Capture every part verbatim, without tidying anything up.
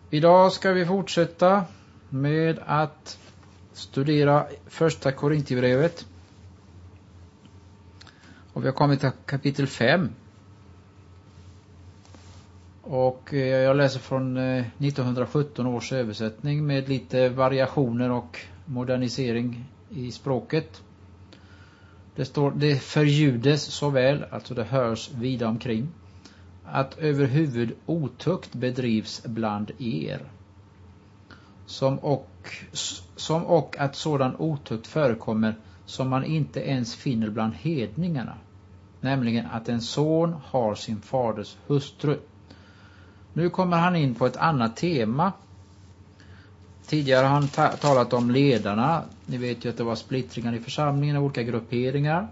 Idag ska vi fortsätta med att studera första Korinthierbrevet. Och vi har kommit till kapitel fem. Och jag läser från nittonhundrasjutton års översättning med lite variationer och modernisering i språket. Det står: det förljudes så väl, alltså det hörs vida omkring, att överhuvud otukt bedrivs bland er. Som och, som och att sådan otukt förekommer som man inte ens finner bland hedningarna. Nämligen att en son har sin faders hustru. Nu kommer han in på ett annat tema. Tidigare har han ta- talat om ledarna. Ni vet ju att det var splittringar i församlingen och olika grupperingar.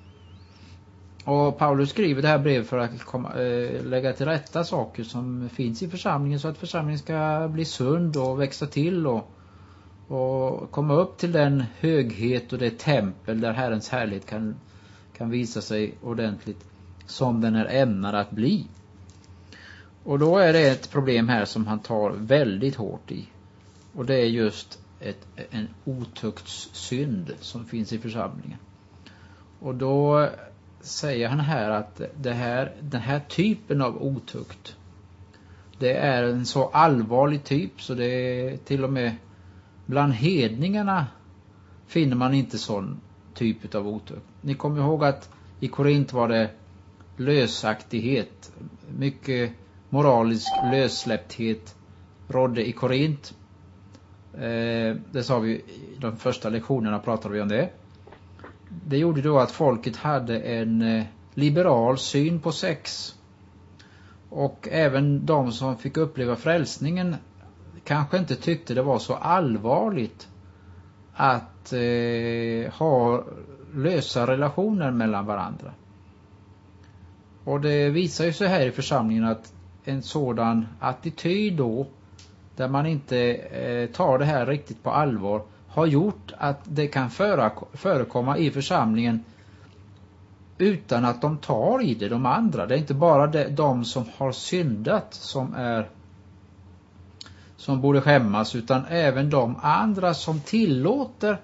Och Paulus skriver det här brevet för att komma, äh, lägga till rätta saker som finns i församlingen, så att församlingen ska bli sund och växa till och, och komma upp till den höghet och det tempel där Herrens härlighet kan, kan visa sig ordentligt som den är ämnad att bli. Och då är det ett problem här som han tar väldigt hårt i. Och det är just ett, en otuktssynd som finns i församlingen. Och då säger han här att det här, den här typen av otukt, det är en så allvarlig typ så det är till och med bland hedningarna finner man inte sån typ av otukt. Ni kommer ihåg att i Korint var det lösaktighet, mycket moralisk lössläppthet rådde i Korint. Eh, det sa vi i de första lektionerna, pratade vi om det. Det gjorde då att folket hade en liberal syn på sex. Och även de som fick uppleva frälsningen kanske inte tyckte det var så allvarligt att eh, ha lösa relationer mellan varandra. Och det visar ju sig här i församlingen att en sådan attityd då, där man inte eh, tar det här riktigt på allvar, har gjort att det kan förekomma i församlingen utan att de tar i det, de andra. Det är inte bara de, de som har syndat som är som borde skämmas, utan även de andra som tillåter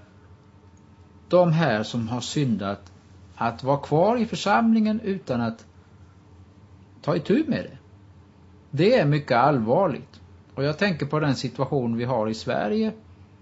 de här som har syndat att vara kvar i församlingen utan att ta itu med det. Det är mycket allvarligt. Och jag tänker på den situation vi har i Sverige,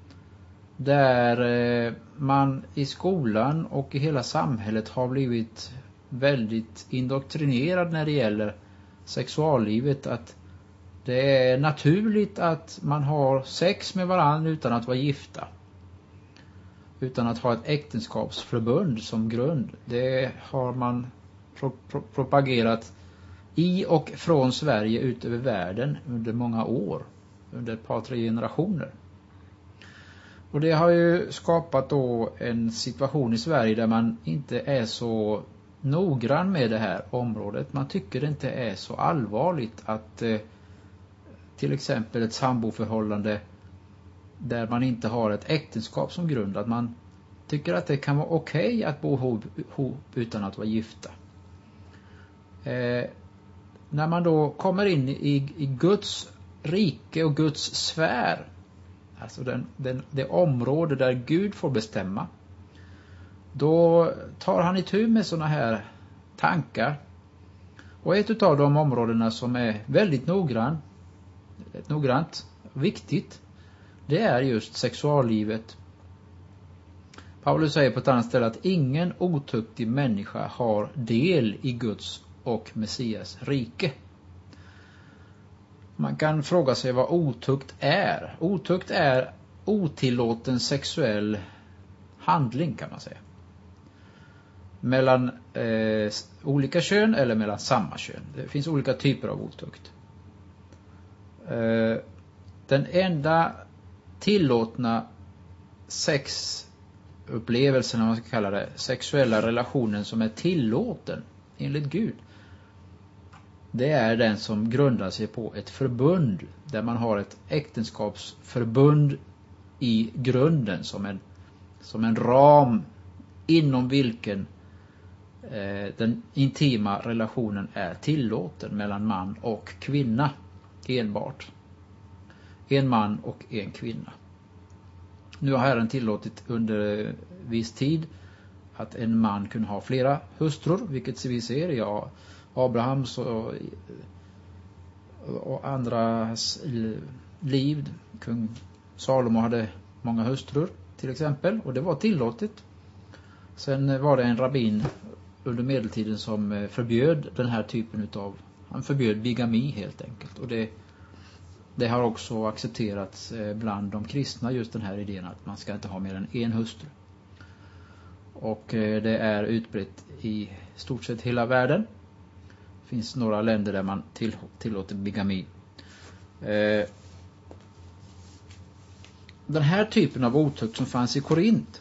där man i skolan och i hela samhället har blivit väldigt indoktrinerad när det gäller sexuallivet. Att det är naturligt att man har sex med varandra utan att vara gifta. Utan att ha ett äktenskapsförbund som grund. Det har man pro- pro- propagerat i och från Sverige ut över världen under många år. Under ett par, tre generationer. Och det har ju skapat då en situation i Sverige där man inte är så noggrann med det här området. Man tycker det inte är så allvarligt att eh, till exempel ett samboförhållande där man inte har ett äktenskap som grund, att man tycker att det kan vara okej okay att bo ihop, ihop utan att vara gifta. Eh, när man då kommer in i, i Guds rike och Guds sfär, alltså den, den, det område där Gud får bestämma, då tar han itu med såna här tankar. Och ett av de områdena som är väldigt noggrann, noggrant, viktigt, det är just sexuallivet. Paulus säger på ett annat ställe att ingen otuktig människa har del i Guds och Messias rike. Man kan fråga sig vad otukt är. Otukt är otillåten sexuell handling, kan man säga. Mellan eh, olika kön eller mellan samma kön. Det finns olika typer av otukt. Eh, den enda tillåtna sexupplevelsen, om man ska kalla det, sexuella relationen som är tillåten enligt Gud, det är den som grundar sig på ett förbund, där man har ett äktenskapsförbund i grunden som en, som en ram inom vilken eh, den intima relationen är tillåten mellan man och kvinna enbart. en man och en kvinna. Nu har Herren tillåtit under viss tid att en man kunde ha flera hustrur, vilket vi ser i ja, Abrahams och, och andras liv. Kung Salomo hade många hustrur till exempel, och det var tillåtet. Sen var det en rabbin under medeltiden som förbjöd den här typen utav, han förbjöd bigami helt enkelt, och det, det har också accepterats bland de kristna, just den här idén att man ska inte ha mer än en hustru. Och det är utbrett i stort sett hela världen. Det finns några länder där man till, tillåter bigami. Den här typen av otukt som fanns i Korint,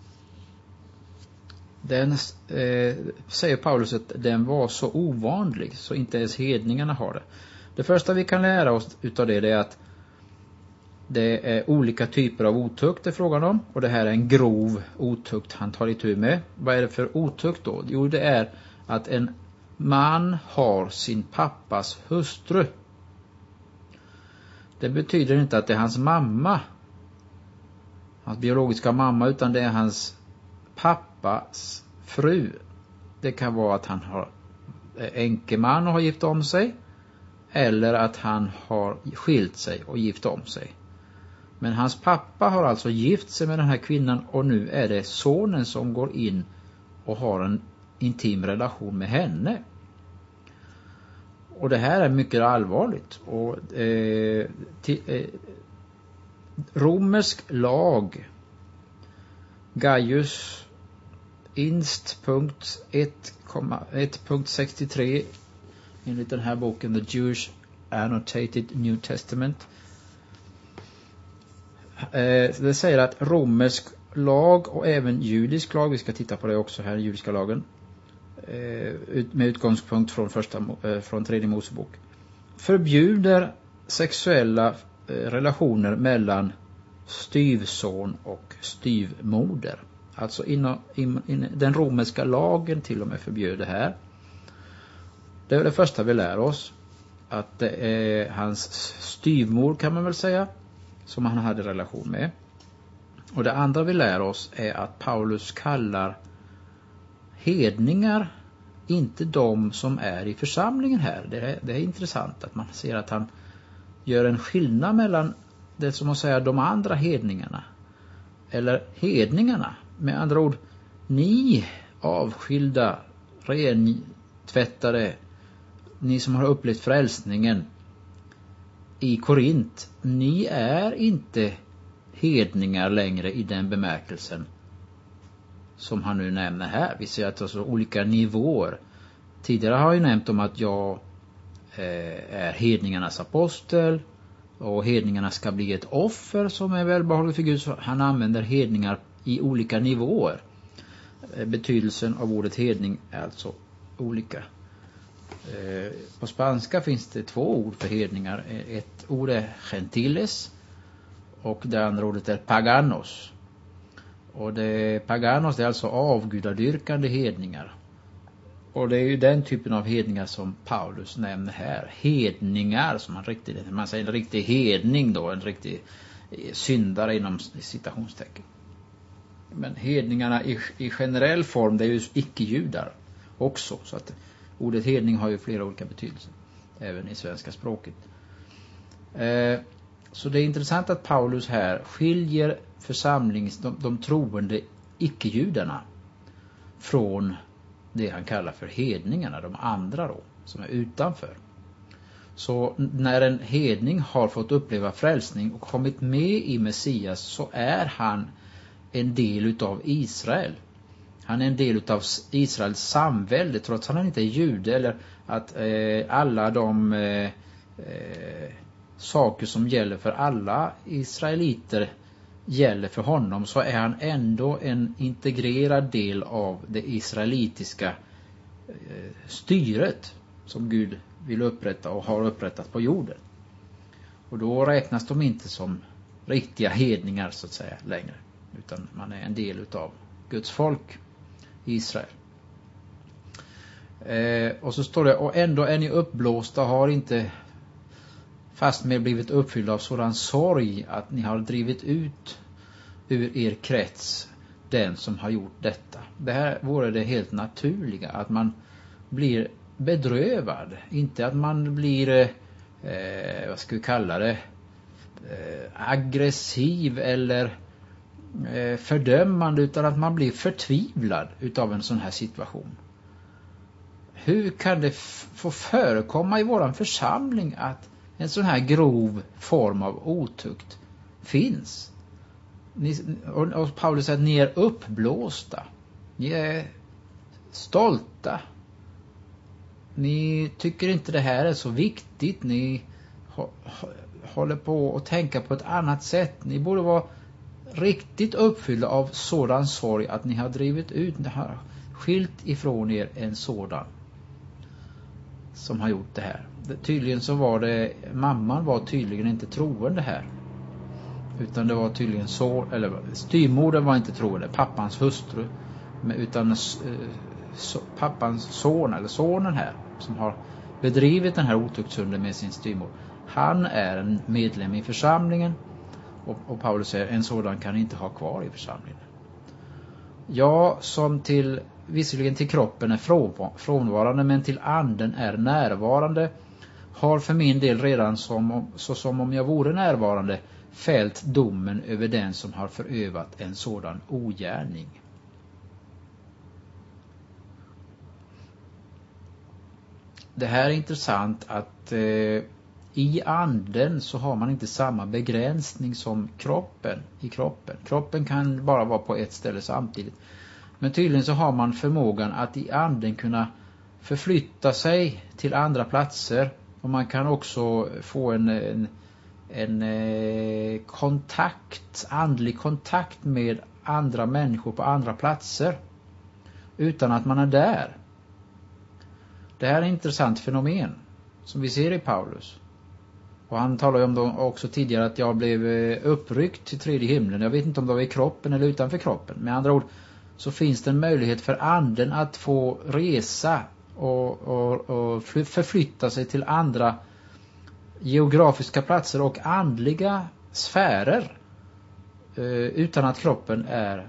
den eh, säger Paulus att den var så ovanlig så inte ens hedningarna har det. Det första vi kan lära oss utav det är att det är olika typer av otukt det är frågan om, och det här är en grov otukt han tar itu med. Vad är det för otukt då? Jo, det är att en man har sin pappas hustru. Det betyder inte att det är hans mamma, hans biologiska mamma, utan det är hans pappas fru. Det kan vara att han har änkeman och har gift om sig, eller att han har skilt sig och gift om sig. Men hans pappa har alltså gift sig med den här kvinnan, och nu är det sonen som går in och har en intim relation med henne. Och det här är mycket allvarligt. Och eh, till, eh, romersk lag, Gaius Inst punkt ett punkt sextiotre, enligt den här boken The Jewish Annotated New Testament, eh, det säger att romersk lag och även judisk lag, vi ska titta på det också här, judiska lagen, eh, med utgångspunkt från, första, eh, från tredje Mosebok, förbjuder sexuella eh, relationer mellan styvson och styvmoder. Alltså inom, in, in, den romerska lagen till och med förbjöd det här. Det är det första vi lär oss, att det är hans styvmor, kan man väl säga, som han hade relation med. Och det andra vi lär oss är att Paulus kallar hedningar inte de som är i församlingen här. Det är, det är intressant att man ser att han gör en skillnad mellan det som att säga de andra hedningarna, eller hedningarna. Med andra ord, ni avskilda, rentvättade, ni som har upplevt frälsningen i Korint, ni är inte hedningar längre i den bemärkelsen som han nu nämner här. Vi ser att det är så olika nivåer. Tidigare har jag nämnt om att jag eh, är hedningarnas apostel, och hedningarna ska bli ett offer som är välbehagligt för Gud. Så han använder hedningar i olika nivåer. Betydelsen av ordet hedning är alltså olika. På spanska finns det två ord för hedningar. Ett ord är gentiles och det andra ordet är paganos. Och det paganos, det är alltså avgudadyrkande hedningar. Och det är ju den typen av hedningar som Paulus nämner här. Hedningar, som man riktigt, man säger en riktig hedning då, en riktig syndare inom citationstecken. Men hedningarna i, i generell form, det är ju icke-judar också. Så att ordet hedning har ju flera olika betydelser, även i svenska språket. Eh, så det är intressant att Paulus här skiljer församlings, de, de troende icke-judarna från det han kallar för hedningarna, de andra då, som är utanför. Så när en hedning har fått uppleva frälsning och kommit med i Messias, så är han en del utav Israel. Han är en del utav Israels samvälde, trots att han inte är jude, eller att eh, alla de eh, eh, saker som gäller för alla israeliter gäller för honom, så är han ändå en integrerad del av det israelitiska eh, styret som Gud vill upprätta och har upprättat på jorden. Och då räknas de inte som riktiga hedningar så att säga längre, utan man är en del utav Guds folk i Israel. Eh, och så står det, och ändå är ni uppblåsta, har inte fast med blivit uppfyllda av sådan sorg att ni har drivit ut ur er krets den som har gjort detta. Det här vore det helt naturliga, att man blir bedrövad, inte att man blir eh, vad ska vi kalla det eh, aggressiv eller eh, fördömande, utan att man blir förtvivlad utav en sån här situation. Hur kan det f- få förekomma i våran församling att en sån här grov form av otukt finns? Ni, och, och Paulus säger att ni är uppblåsta. Ni är stolta. Ni tycker inte det här är så viktigt. Ni ho, ho, håller på att tänka på ett annat sätt. Ni borde vara riktigt uppfyllda av sådan sorg att ni har drivit ut, ni har skilt ifrån er en sådan som har gjort det här. Tydligen så var det, mamman var tydligen inte troende här. Utan det var tydligen så, eller styrmodern var inte troende, pappans hustru, men utan eh, so, pappans son eller sonen här som har bedrivit den här otuktssynden med sin styrmor. Han är en medlem i församlingen, och, och Paulus säger en sådan kan inte ha kvar i församlingen. Ja, som till visserligen till kroppen är frånvarande, men till anden är närvarande, har för min del redan som, så som om jag vore närvarande fällt domen över den som har förövat en sådan ogärning. Det här är intressant att eh, i anden så har man inte samma begränsning som kroppen i kroppen. Kroppen kan bara vara på ett ställe samtidigt. Men tydligen så har man förmågan att i anden kunna förflytta sig till andra platser, och man kan också få en, en, en eh, kontakt, andlig kontakt med andra människor på andra platser utan att man är där. Det här är ett intressant fenomen som vi ser i Paulus. Och han talar ju om då också tidigare att jag blev uppryckt till tredje himlen. Jag vet inte om det var i kroppen eller utanför kroppen. Med andra ord så finns det en möjlighet för anden att få resa och, och, och förflytta sig till andra geografiska platser och andliga sfärer eh, utan att kroppen är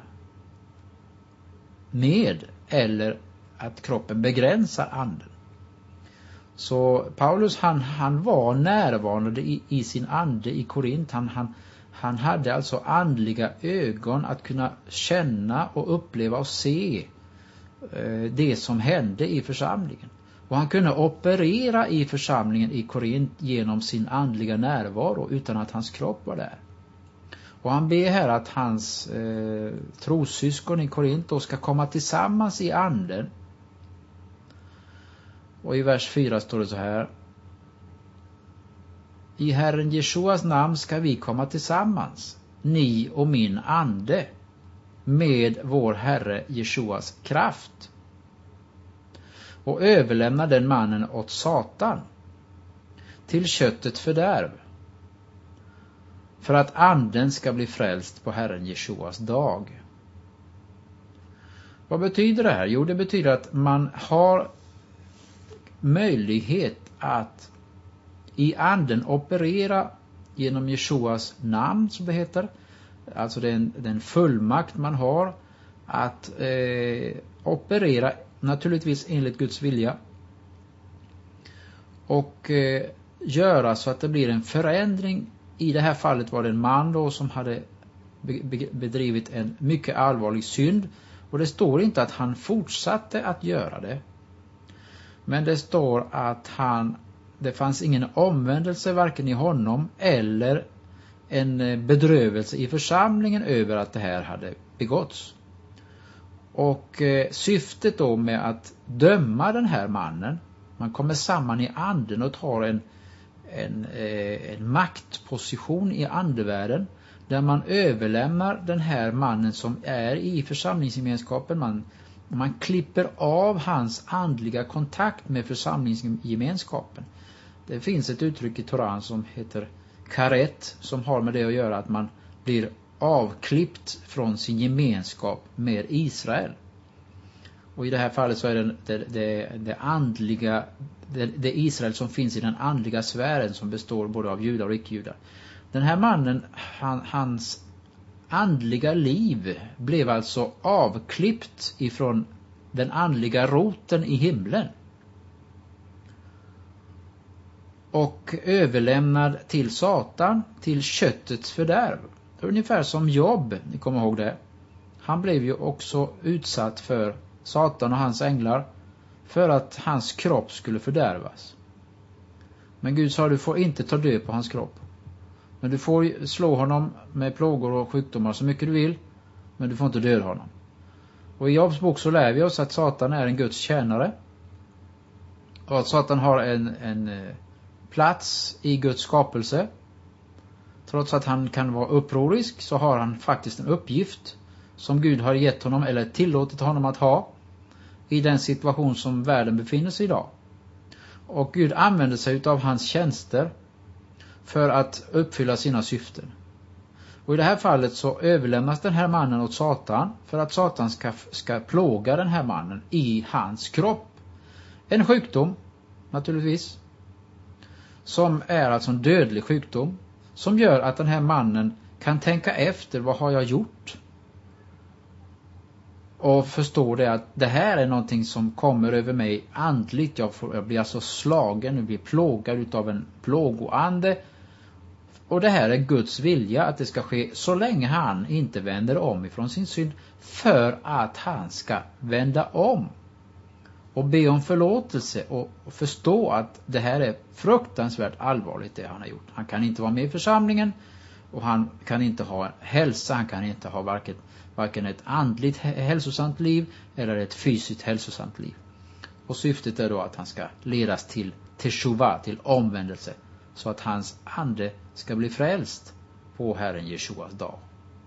med eller att kroppen begränsar anden. Så Paulus han, han var närvarande i, i sin ande i Korint. Han, han, han hade alltså andliga ögon att kunna känna och uppleva och se eh, det som hände i församlingen. Och han kunde operera i församlingen i Korint genom sin andliga närvaro utan att hans kropp var där. Och han ber här att hans eh, trossyskon i Korint då ska komma tillsammans i anden. Och i vers fyra står det så här: i Herren Jeshuas namn ska vi komma tillsammans, ni och min ande, med vår Herre Jeshuas kraft, och överlämna den mannen åt Satan till köttet fördärv, för att anden ska bli frälst på Herren Jeshuas dag. Vad betyder det här? Jo, det betyder att man har möjlighet att i anden operera genom Jeshuas namn, som det heter. Alltså den, den fullmakt man har att eh, operera naturligtvis enligt Guds vilja och eh, göra så att det blir en förändring. I det här fallet var det en man då som hade be- bedrivit en mycket allvarlig synd, och det står inte att han fortsatte att göra det. Men det står att han, det fanns ingen omvändelse varken i honom eller en bedrövelse i församlingen över att det här hade begåtts. Och eh, syftet då med att döma den här mannen, man kommer samman i anden och tar en, en, eh, en maktposition i andevärlden där man överlämnar den här mannen som är i församlingsgemenskapen, man Man klipper av hans andliga kontakt med församlingsgemenskapen. Det finns ett uttryck i Toran som heter karet, som har med det att göra att man blir avklippt från sin gemenskap med Israel. Och i det här fallet så är det det, det, det andliga, det, det Israel som finns i den andliga sfären som består både av judar och icke-judar. Den här mannen, han, hans andliga liv blev alltså avklippt ifrån den andliga roten i himlen och överlämnad till Satan, till köttets fördärv. Ungefär som Job, ni kommer ihåg det. Han blev ju också utsatt för Satan och hans änglar för att hans kropp skulle fördärvas. Men Gud sa, du får inte ta död på hans kropp. Men du får slå honom med plågor och sjukdomar så mycket du vill, men du får inte döda honom. Och i Jobs bok så lär vi oss att Satan är en Guds tjänare. Och att Satan har en, en plats i Guds skapelse. Trots att han kan vara upprorisk så har han faktiskt en uppgift som Gud har gett honom eller tillåtit honom att ha i den situation som världen befinner sig idag. Och Gud använder sig av hans tjänster för att uppfylla sina syften. Och i det här fallet så överlämnas den här mannen åt Satan för att Satan ska, ska plåga den här mannen i hans kropp. En sjukdom, naturligtvis, som är alltså en dödlig sjukdom, som gör att den här mannen kan tänka efter, vad har jag gjort? Och förstår det att det här är någonting som kommer över mig andligt. Jag, får, jag blir alltså slagen, jag blir plågad utav en plågoande. Och det här är Guds vilja att det ska ske så länge han inte vänder om ifrån sin synd. För att han ska vända om. Och be om förlåtelse och, och förstå att det här är fruktansvärt allvarligt det han har gjort. Han kan inte vara med i församlingen. Och han kan inte ha hälsa, han kan inte ha varken, varken ett andligt hälsosamt liv eller ett fysiskt hälsosamt liv. Och syftet är då att han ska ledas till teshuva, till omvändelse. Så att hans ande ska bli frälst på Herren Jeshuas dag.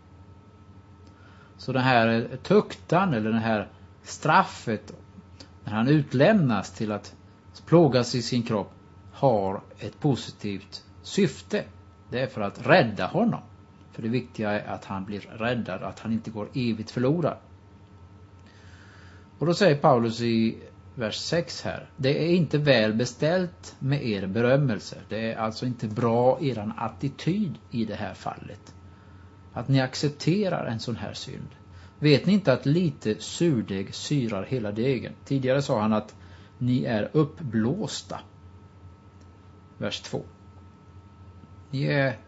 Så den här tuktan eller den här straffet när han utlämnas till att plågas i sin kropp har ett positivt syfte. Det är för att rädda honom. För det viktiga är att han blir räddad, att han inte går evigt förlorad. Och då säger Paulus i vers sex här: det är inte väl beställt med er berömmelse. Det är alltså inte bra eran attityd i det här fallet. Att ni accepterar en sån här synd. Vet ni inte att lite surdeg syrar hela degen? Tidigare sa han att ni är uppblåsta. Vers två. Ni är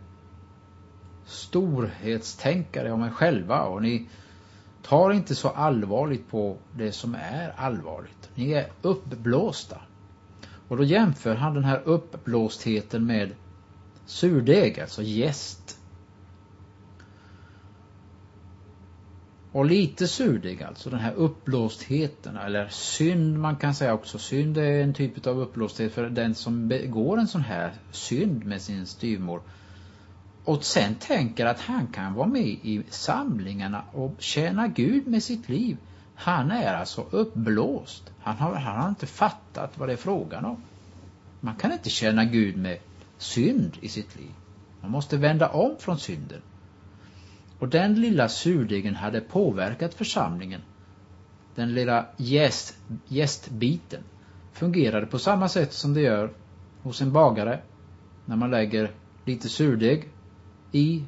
storhetstänkare om er själva och ni tar inte så allvarligt på det som är allvarligt. Ni är uppblåsta. Och då jämför han den här uppblåstheten med surdeg, alltså jäst. Och lite surdeg, alltså den här uppblåstheten, eller synd, man kan säga också synd är en typ av uppblåsthet för den som begår en sån här synd med sin styvmor. Och sen tänker att han kan vara med i samlingarna och tjäna Gud med sitt liv. Han är alltså uppblåst. Han har, han har inte fattat vad det är frågan om. Man kan inte tjäna Gud med synd i sitt liv. Man måste vända om från synden. Och den lilla surdegen hade påverkat församlingen. Den lilla jäst, jästbiten fungerade på samma sätt som det gör hos en bagare. När man lägger lite surdeg i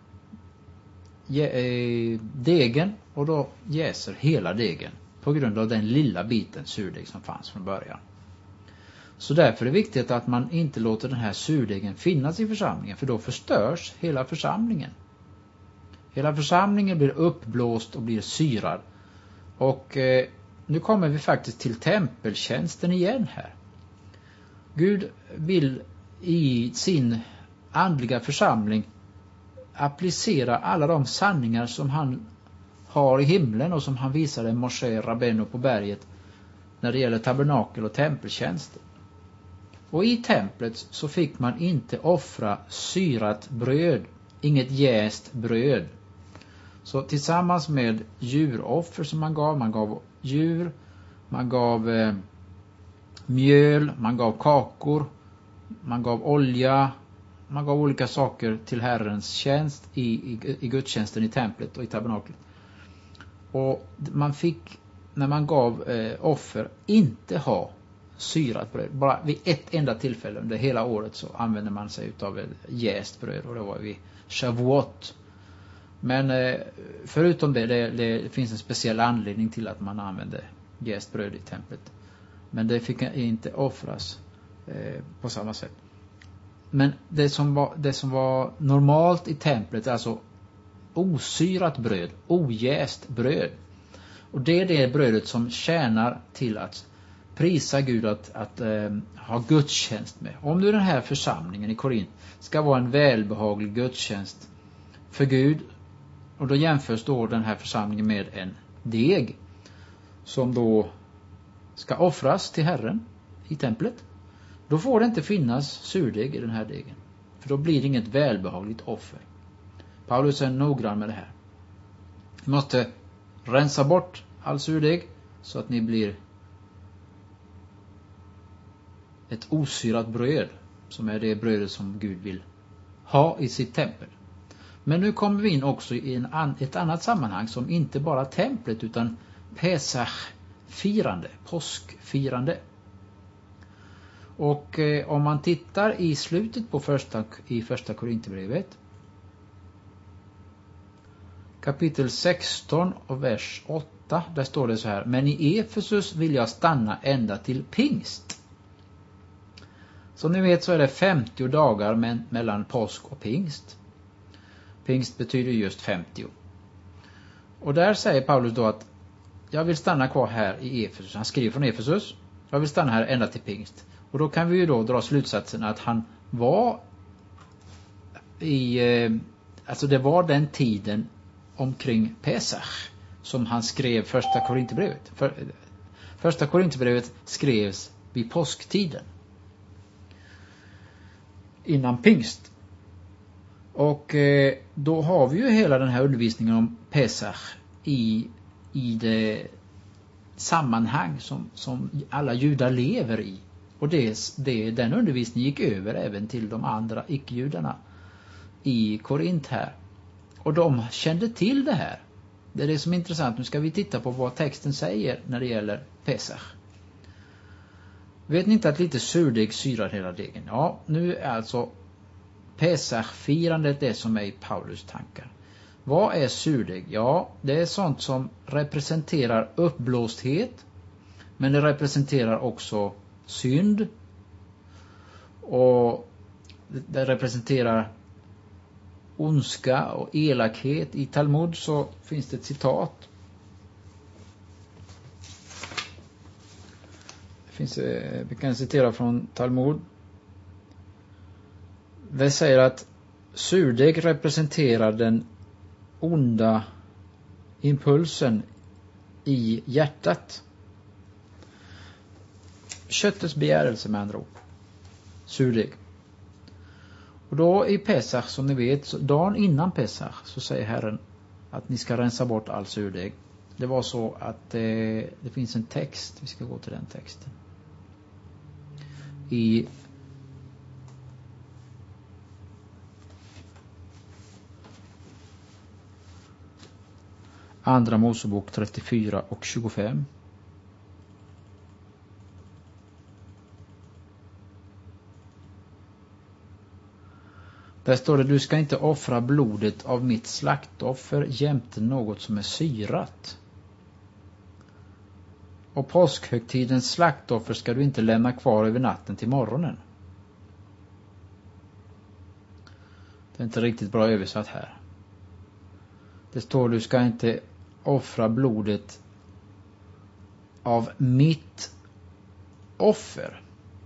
degen och då jäser hela degen på grund av den lilla biten surdeg som fanns från början. Så därför är det viktigt att man inte låter den här surdegen finnas i församlingen, för då förstörs hela församlingen. Hela församlingen blir uppblåst och blir syrad. Och eh, nu kommer vi faktiskt till tempeltjänsten igen här. Gud vill i sin andliga församling applicera alla de sanningar som han har i himlen och som han visade Moshe Rabbeinu på berget när det gäller tabernakel och tempeltjänsten. Och i templet så fick man inte offra syrat bröd, inget jäst bröd. Så tillsammans med djuroffer som man gav, man gav djur, man gav eh, mjöl, man gav kakor, man gav olja, man gav olika saker till Herrens tjänst i, i, i gudstjänsten i templet och i tabernaklet. Och man fick, när man gav eh, offer, inte ha syrat bröd. Bara vid ett enda tillfälle under hela året så använder man sig av jäst bröd, och det var vid Shavuot. Men eh, förutom det, det, det finns en speciell anledning till att man använder jäst bröd i templet. Men det fick inte offras eh, på samma sätt. Men det som var, det som var normalt i templet är alltså osyrat bröd, ojäst bröd. Och det är det brödet som tjänar till att prisa Gud, att, att eh, ha gudstjänst med. Om nu den här församlingen i Korint ska vara en välbehaglig gudstjänst för Gud, och då jämförs då den här församlingen med en deg som då ska offras till Herren i templet, då får det inte finnas surdeg i den här degen. För då blir det inget välbehagligt offer. Paulus är noggrann med det här. Ni måste rensa bort all surdeg så att ni blir ett osyrat bröd, som är det brödet som Gud vill ha i sitt tempel. Men nu kommer vi in också i en an, ett annat sammanhang som inte bara templet utan Pesach-firande, påskfirande. Och eh, om man tittar i slutet på första, i första Korinthierbrevet, kapitel sexton och vers åtta, där står det så här: men i Efesus vill jag stanna ända till pingst. Som ni vet så är det femtio dagar men, mellan påsk och pingst. Pingst betyder just femtio. Och där säger Paulus då att jag vill stanna kvar här i Efesus. Han skriver från Efesus. Jag vill stanna här ända till pingst. Och då kan vi ju då dra slutsatsen att han var i, alltså det var den tiden omkring Pesach som han skrev första Korinthierbrevet. För, första Korinthierbrevet skrevs vid påsktiden, innan pingst. Och eh, då har vi ju hela den här undervisningen om Pesach i, i det sammanhang som, som alla judar lever i. Och det, det, den undervisningen gick över även till de andra icke-judarna i Korint här. Och de kände till det här. Det är det som är intressant. Nu ska vi titta på vad texten säger när det gäller Pesach. Vet ni inte att lite surdeg syrar hela degen? Ja, nu är alltså Pesach-firandet det som är i Paulus tankar. Vad är surdeg? Ja, det är sånt som representerar uppblåsthet, men det representerar också synd, och det representerar ondska och elakhet. I Talmud så finns det ett citat. Det finns, vi kan citera från Talmud. Det säger att surdeg representerar den onda impulsen i hjärtat. Köttets begärelse med andra ord. Surdeg. Och då i Pesach, som ni vet, så dagen innan Pesach så säger Herren att ni ska rensa bort all surdeg. Det var så att eh, det finns en text, vi ska gå till den texten. I Andra Mosebok trettiofyra och tjugofem. Där står det: du ska inte offra blodet av mitt slaktoffer jämte något som är syrat. Och påskhögtidens slaktoffer ska du inte lämna kvar över natten till morgonen. Det är inte riktigt bra översatt här. Det står: du ska inte offra blodet av mitt offer.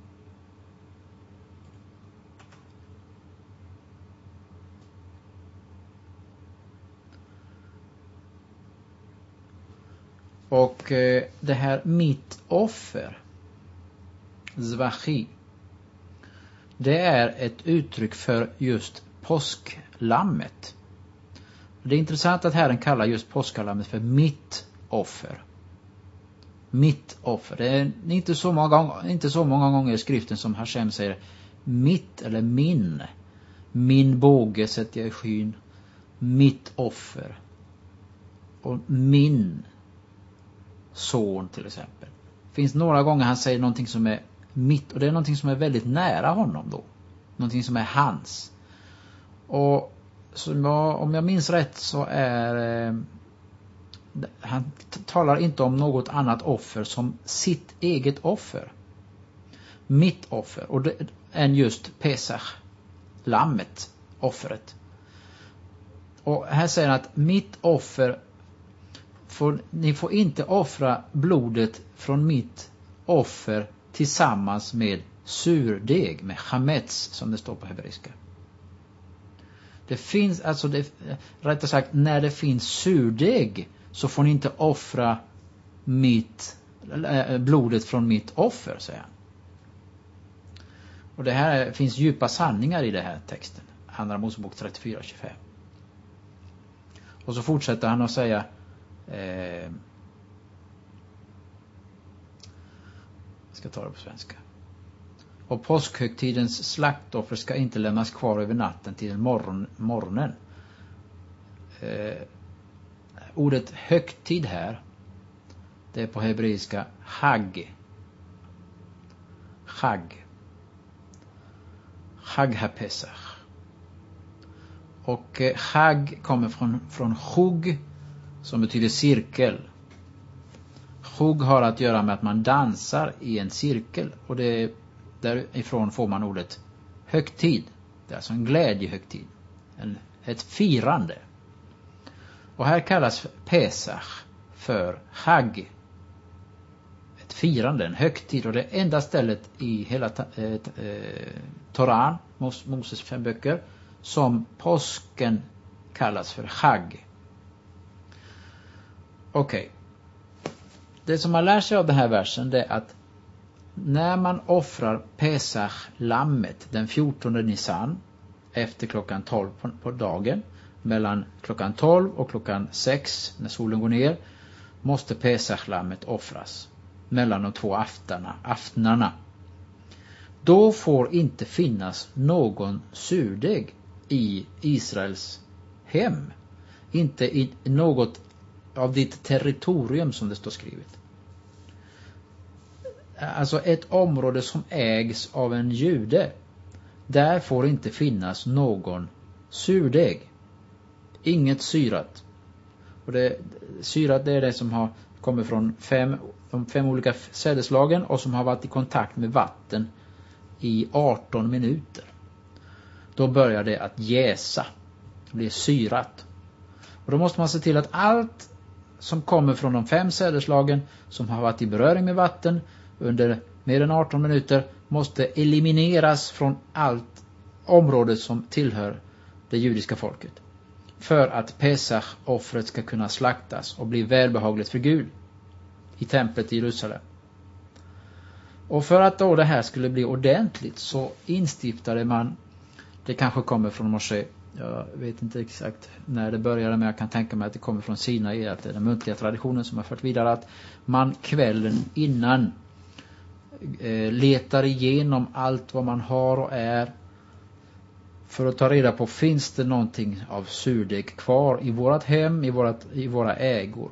Och eh, det här mitt offer, zvachi, det är ett uttryck för just påsklammet. Det är intressant att Herren kallar just påskalammet för mitt offer. Mitt offer. Det är inte så många, inte så många gånger i skriften som Hashem säger mitt eller min. Min båge sätter jag i skyn. Mitt offer. Och min son till exempel. finns några gånger han säger någonting som är mitt, och det är någonting som är väldigt nära honom då. Någonting som är hans. Och så jag, om jag minns rätt så är eh, han t- talar inte om något annat offer som sitt eget offer. Mitt offer. Och det, än just Pesach. Lammet. Offret. Och här säger han att mitt offer får, ni får inte offra blodet från mitt offer tillsammans med surdeg, med chametz som det står på hebreiska. Det finns alltså, det, rättare sagt, när det finns surdeg så får ni inte offra mitt, äh, blodet från mitt offer, säger han. Och det här finns djupa sanningar i det här texten. Andra Mosebok trettiofyra tjugofem. Och så fortsätter han att säga eh, jag ska ta det på svenska. Och påskhögtidens slaktoffer ska inte lämnas kvar över natten till morgon, morgonen. Eh, ordet högtid här, det är på hebreiska hag. Hag. Hag ha-Pesach. Och eh, hag kommer från, från chug, som betyder cirkel. Chug har att göra med att man dansar i en cirkel. Och det, därifrån får man ordet högtid. Det är alltså en glädjehögtid. En, ett firande. Och här kallas Pesach för hag. Ett firande, en högtid. Och det är enda stället i hela eh, eh, Toran, Mos, Moses fem böcker, som påsken kallas för hag. Okej. Okay. Det som man lär sig av den här versen, det är att när man offrar Pesach lammet den fjortonde Nisan efter klockan tolv på, på dagen, mellan klockan tolv och klockan sex när solen går ner, måste Pesach lammet offras mellan de två aftarna, aftnarna. Då får inte finnas någon surdeg i Israels hem. Inte i något av ditt territorium, som det står skrivet. Alltså ett område som ägs av en jude. Där får inte finnas någon surdeg. Inget syrat. Och det, syrat, det är det som har kommit från fem, de fem olika sädeslagen och som har varit i kontakt med vatten i arton minuter. Då börjar det att jäsa. Det blir syrat. Och då måste man se till att allt som kommer från de fem sädeslagen som har varit i beröring med vatten under mer än arton minuter måste elimineras från allt område som tillhör det judiska folket. För att Pesach-offret ska kunna slaktas och bli välbehagligt för Gud i templet i Jerusalem. Och för att då det här skulle bli ordentligt så instiftade man, det kanske kommer från Moshe, jag vet inte exakt när det började, men jag kan tänka mig att det kommer från Sinai, att det är den muntliga traditionen som har fört vidare, att man kvällen innan eh, letar igenom allt vad man har och är för att ta reda på, finns det någonting av surdeg kvar i vårat hem, i, vårat, i våra ägor.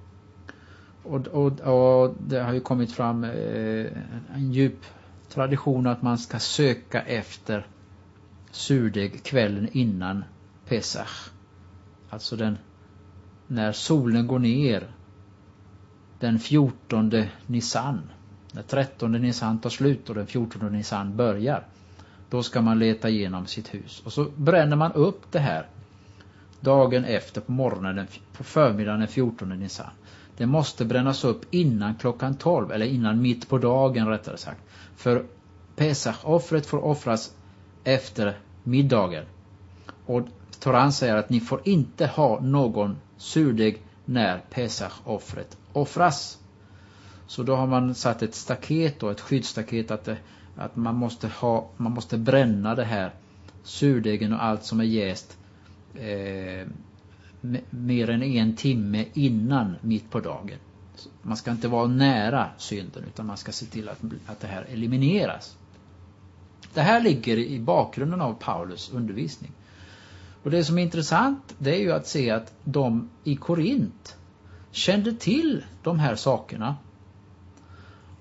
Och, och, och det har ju kommit fram eh, en djup tradition att man ska söka efter surdeg kvällen innan Pesach. Alltså den, när solen går ner den fjortonde Nisan. När trettonde Nisan tar slut och den fjortonde Nisan börjar. Då ska man leta igenom sitt hus. Och så bränner man upp det här dagen efter på morgonen, på förmiddagen den fjortonde Nisan. Det måste brännas upp innan klockan tolv, eller innan mitt på dagen rättare sagt. För Pesach-offret får offras efter middagen. Och Toran säger att ni får inte ha någon surdeg när Pesach-offret offras. Så då har man satt ett staket och ett skyddsstaket att, det, att man, måste ha, man måste bränna det här surdegen och allt som är jäst eh, mer än en timme innan mitt på dagen. Så man ska inte vara nära synden, utan man ska se till att, att det här elimineras. Det här ligger i bakgrunden av Paulus undervisning. Och det som är intressant, det är ju att se att de i Korint kände till de här sakerna.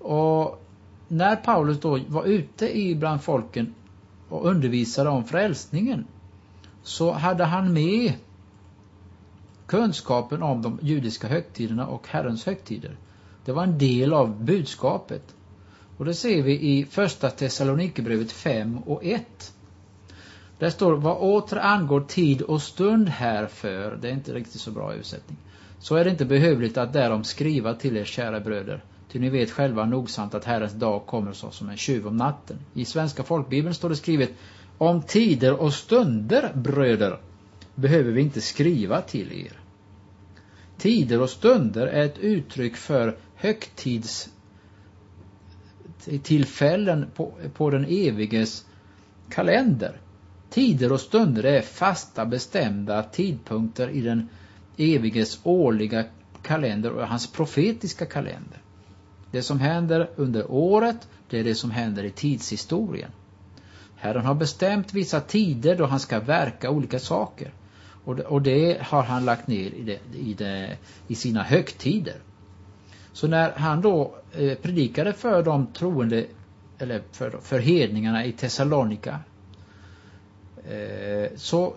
Och när Paulus då var ute i bland folken och undervisade om frälsningen, så hade han med kunskapen om de judiska högtiderna och Herrens högtider. Det var en del av budskapet. Och det ser vi i första Thessalonikerbrevet fem och ett. Där står: vad åter angår tid och stund härför, det är inte riktigt så bra översättning, så är det inte behövligt att därom skriva till er, kära bröder. Ty ni vet själva nogsamt att Herrens dag kommer så som en tjuv om natten. I svenska folkbibeln står det skrivet: om tider och stunder, bröder, behöver vi inte skriva till er. Tider och stunder är ett uttryck för högtidstillfällen på, på den eviges kalender. Tider och stunder är fasta bestämda tidpunkter i den eviges årliga kalender och hans profetiska kalender. Det som händer under året, det är det som händer i tidshistorien. Herren har bestämt vissa tider då han ska verka olika saker. Och det, och det har han lagt ner i, det, i, det, i sina högtider. Så när han då eh, predikade för de troende, eller för, för hedningarna i Thessalonika, eh, så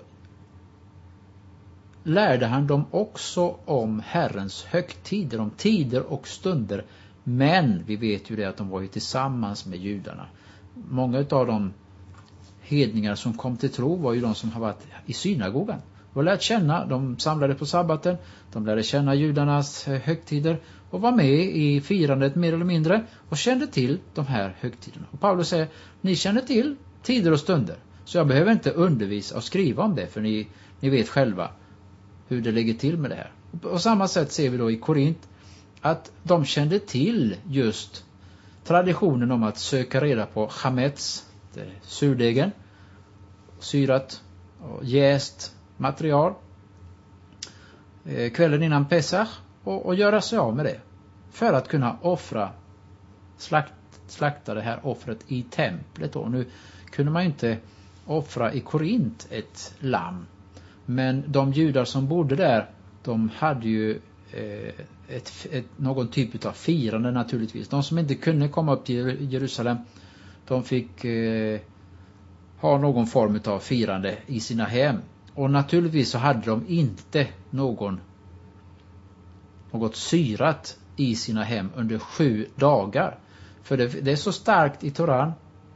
lärde han dem också om Herrens högtider, om tider och stunder. Men vi vet ju det att de var ju tillsammans med judarna. Många av de hedningar som kom till tro var ju de som har varit i synagogan och lärt känna. De samlade på sabbaten, de lärde känna judarnas högtider och var med i firandet mer eller mindre och kände till de här högtiderna. Och Paulus säger: ni känner till tider och stunder, så jag behöver inte undervisa och skriva om det, för ni, ni vet själva hur det ligger till med det här. Och på samma sätt ser vi då i Korint att de kände till just traditionen om att söka reda på chamets, surdegen, syrat och jäst material eh, kvällen innan Pesach och, och göra sig av med det för att kunna offra slakt, slakta det här offret i templet. Och nu kunde man inte offra i Korint ett lamm, men de judar som bodde där, de hade ju eh, ett, ett, någon typ av firande naturligtvis. De som inte kunde komma upp till Jerusalem, de fick eh, ha någon form av firande i sina hem. Och naturligtvis så hade de inte någon något syrat i sina hem under sju dagar. För det, det är så starkt i Toran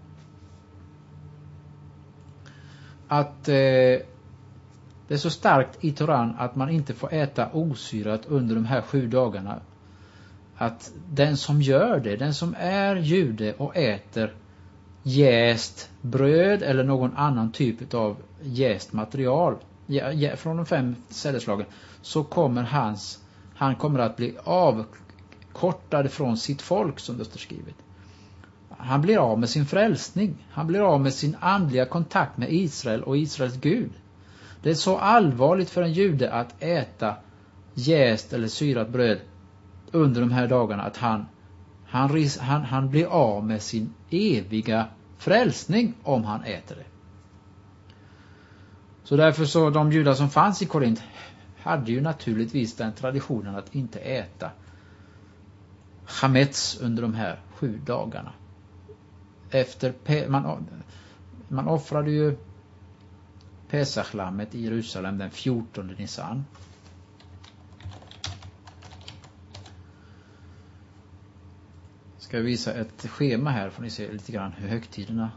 att eh, det är så starkt i Toran att man inte får äta osyrat under de här sju dagarna. Att den som gör det, den som är jude och äter jäst bröd eller någon annan typ av jäst material från de fem sädesslagen, så kommer hans han kommer att bli avkortad från sitt folk, som det står skrivet. Han blir av med sin frälsning. Han blir av med sin andliga kontakt med Israel och Israels Gud. Det är så allvarligt för en jude att äta jäst eller syrat bröd under de här dagarna att han Han, han, han blir av med sin eviga frälsning om han äter det. Så därför så de judar som fanns i Korint hade ju naturligtvis den traditionen att inte äta chamets under de här sju dagarna. Efter man, man offrade ju Pesachlammet i Jerusalem den fjortonde Nisan. Ska jag visa ett schema här, får ni se lite grann hur högtiderna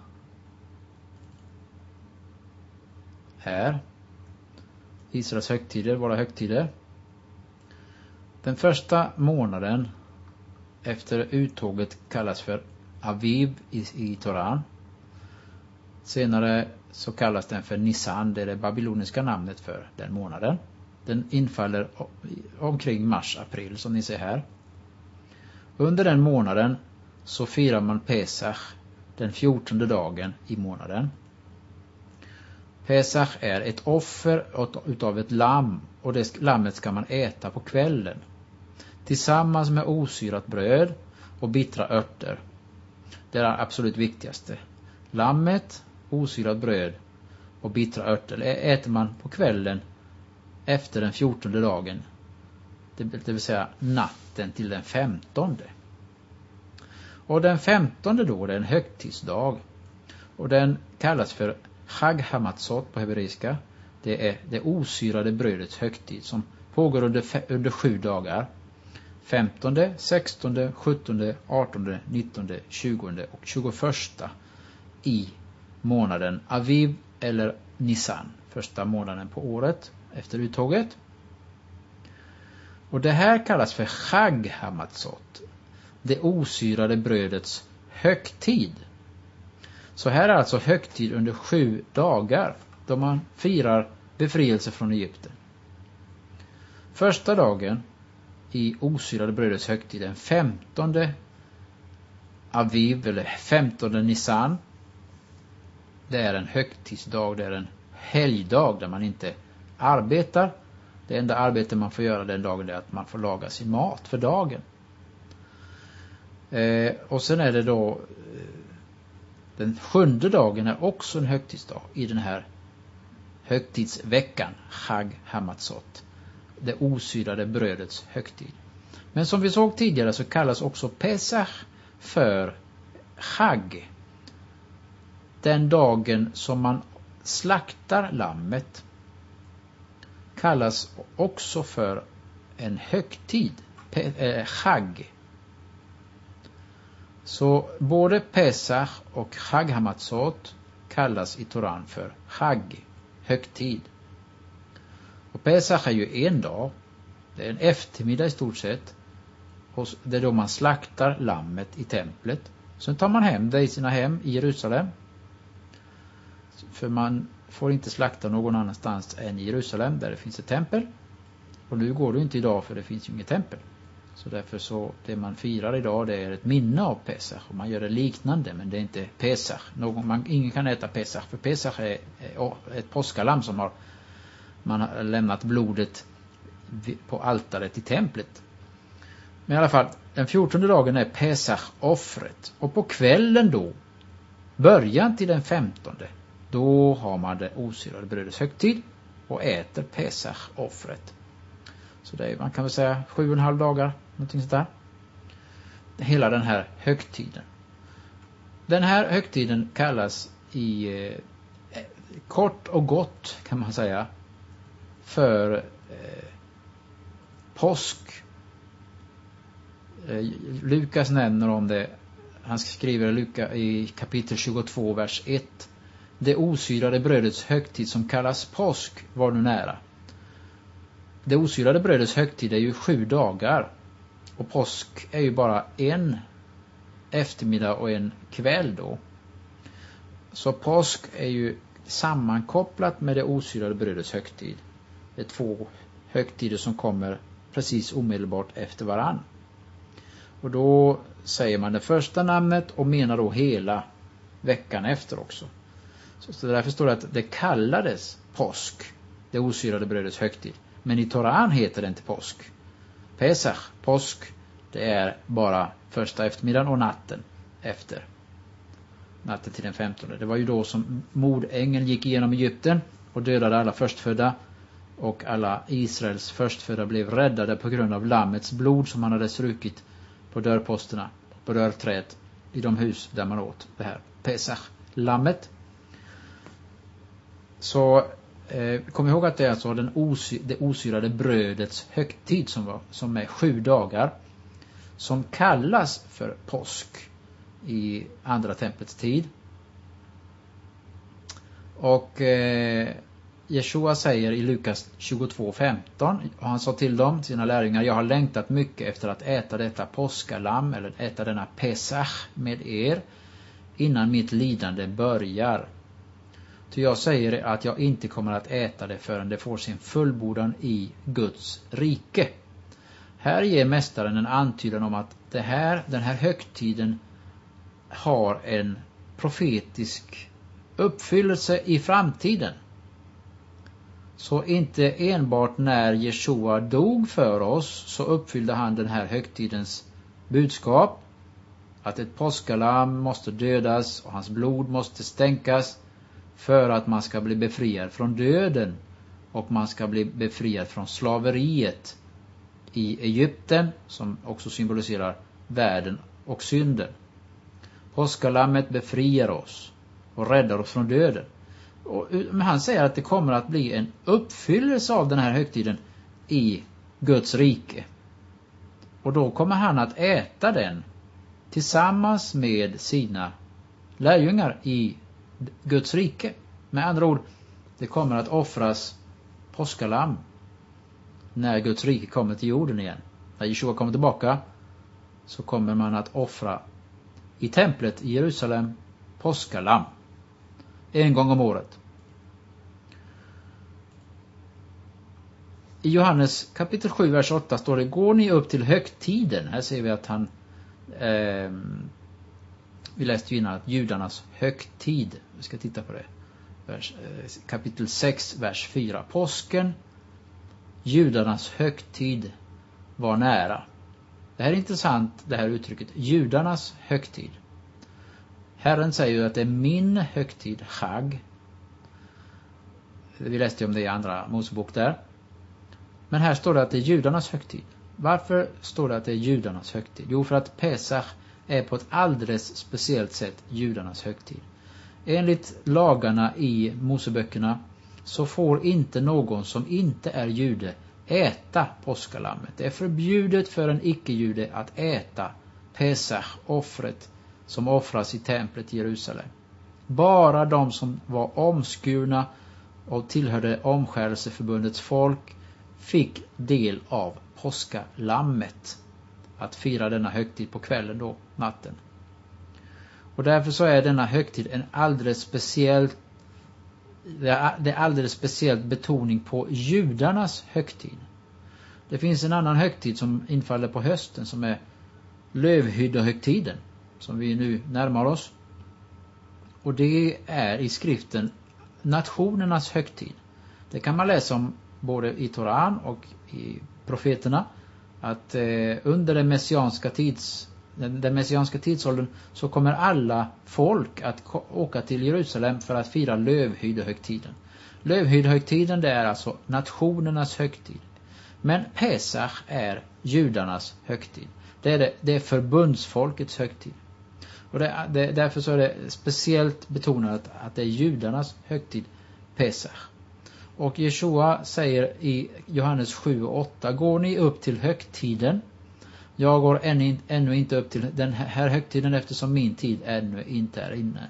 är. Israels högtider, våra högtider. Den första månaden efter uttåget kallas för Aviv i, i Toran. Senare så kallas den för Nisan, det är det babyloniska namnet för den månaden. Den infaller omkring mars-april som ni ser här. Under den månaden så firar man Pesach den fjortonde dagen i månaden. Pesach är ett offer utav ett lamm, och det lammet ska man äta på kvällen tillsammans med osyrat bröd och bittra örter. Det är det absolut viktigaste. Lammet, osyrat bröd och bittra örter äter man på kvällen efter den fjortonde dagen. Det vill säga natten till den femtonde. Och den femtonde då, det är en högtidsdag. Och den kallas för Chag Hamatzot på hebreiska. Det är det osyrade brödets högtid som pågår under, under sju dagar. femtonde, sextonde, sjuttonde, artonde, nittonde, tjugonde och tjugoförsta i månaden Aviv eller Nisan. Första månaden på året efter uttåget. Och det här kallas för Chag Hamatzot. Det osyrade brödets högtid. Så här är alltså högtid under sju dagar då man firar befrielse från Egypten. Första dagen i osyrade brödets högtid, den femtonde Aviv eller femtonde Nisan. Det är en högtidsdag, det är en helgdag där man inte arbetar. Det enda arbete man får göra den dagen är att man får laga sin mat för dagen. Eh, och sen är det då eh, den sjunde dagen är också en högtidsdag i den här högtidsveckan, Chag Hamatzot, det osyrade brödets högtid. Men som vi såg tidigare så kallas också Pesach för Chag, den dagen som man slaktar lammet kallas också för en högtid, eh, Chag. Så både Pesach och Chag Hamatzot kallas i Toran för Chag, högtid. Och Pesach är ju en dag, det är en eftermiddag i stort sett. Och det är då man slaktar lammet i templet. Sen tar man hem det i sina hem i Jerusalem. För man får inte slakta någon annanstans än i Jerusalem där det finns ett tempel. Och nu går det inte idag för det finns ju inget tempel. Så därför så, det man firar idag det är ett minne av Pesach. Och man gör det liknande men det är inte Pesach. Någon, man, ingen kan äta Pesach för Pesach är, är ett påskalam som har, man har lämnat blodet på altaret i templet. Men i alla fall, den fjortonde dagen är Pesach-offret. Och på kvällen då, början till den femtonde, då har man det osyrade brödets högtid och äter Pesach-offret. Så det är, man kan väl säga, sju och en halv dagar, någonting sånt där. Hela den här högtiden. Den här högtiden kallas i eh, kort och gott, kan man säga, för eh, påsk. Eh, Lukas nämner om det. Han skriver Luka i kapitel tjugotvå, vers ett. Det osyrade brödets högtid som kallas påsk var nu nära. Det osyrade brödets högtid är ju sju dagar. Och påsk är ju bara en eftermiddag och en kväll då. Så påsk är ju sammankopplat med det osyrade brödets högtid. Det är två högtider som kommer precis omedelbart efter varann. Och då säger man det första namnet och menar då hela veckan efter också. Så, så därför står det att det kallades påsk, det osyrade brödets högtid. Men i Toran heter det inte påsk. Pesach, påsk, det är bara första eftermiddagen och natten efter. Natten till den femtonde. Det var ju då som mordängeln gick igenom Egypten och dödade alla förstfödda. Och alla Israels förstfödda blev räddade på grund av lammets blod som man hade strukit på dörrposterna, på dörrträet i de hus där man åt det här Pesach-lammet. Så eh, kom ihåg att det är alltså den osy, det osyrade brödets högtid som, var, som är sju dagar som kallas för påsk i andra templets tid. Och eh, Jeshua säger i Lukas tjugotvå femton, och han sa till dem, sina lärjungar, jag har längtat mycket efter att äta detta påskalam eller äta denna Pesach med er innan mitt lidande börjar. Så jag säger att jag inte kommer att äta det förrän det får sin fullbordan i Guds rike. Här ger mästaren en antydan om att det här, den här högtiden har en profetisk uppfyllelse i framtiden. Så inte enbart när Jeshua dog för oss så uppfyllde han den här högtidens budskap. Att ett påskalam måste dödas och hans blod måste stänkas för att man ska bli befriad från döden. Och man ska bli befriad från slaveriet i Egypten som också symboliserar världen och synden. Påskalammet befriar oss och räddar oss från döden. Och, men han säger att det kommer att bli en uppfyllelse av den här högtiden i Guds rike. Och då kommer han att äta den tillsammans med sina lärjungar i Guds rike. Med andra ord, det kommer att offras påskalamm när Guds rike kommer till jorden igen. När Jeshua kommer tillbaka så kommer man att offra i templet i Jerusalem påskalamm. En gång om året. I Johannes kapitel sju, vers åtta står det: går ni upp till högtiden. Här ser vi att han eh, vi läste ju innan att judarnas högtid. Vi ska titta på det. Vers, eh, kapitel sex, vers fyra. Påsken, judarnas högtid, var nära. Det här är intressant, det här uttrycket. Judarnas högtid. Herren säger ju att det är min högtid, Chag. Vi läste ju om det i andra Mosebok där. Men här står det att det är judarnas högtid. Varför står det att det är judarnas högtid? Jo, för att Pesach är på ett alldeles speciellt sätt judarnas högtid. Enligt lagarna i Moseböckerna så får inte någon som inte är jude äta påskalammet. Det är förbjudet för en icke-jude att äta Pesach, offret som offras i templet i Jerusalem. Bara de som var omskurna och tillhörde omskärelseförbundets folk fick del av påskalammet, att fira denna högtid på kvällen då, natten. Och därför så är denna högtid en alldeles speciell, det är alldeles speciellt betoning på judarnas högtid. Det finns en annan högtid som infaller på hösten som är lövhyddehögtiden, som vi nu närmar oss. Och det är i skriften nationernas högtid. Det kan man läsa om både i Toran och i profeterna, att eh, under den messianska tids den, den messianska tidsåldern så kommer alla folk att ko- åka till Jerusalem för att fira lövhyddehögtiden. Lövhyddehögtiden, det är alltså nationernas högtid. Men Pesach är judarnas högtid. Det är, det, det är förbundsfolkets högtid. Och det, det, därför så är det speciellt betonat att det är judarnas högtid, Pesach. Och Jeshua säger i Johannes sju och åtta: går ni upp till högtiden? Jag går ännu, ännu inte upp till den här högtiden eftersom min tid ännu inte är inne.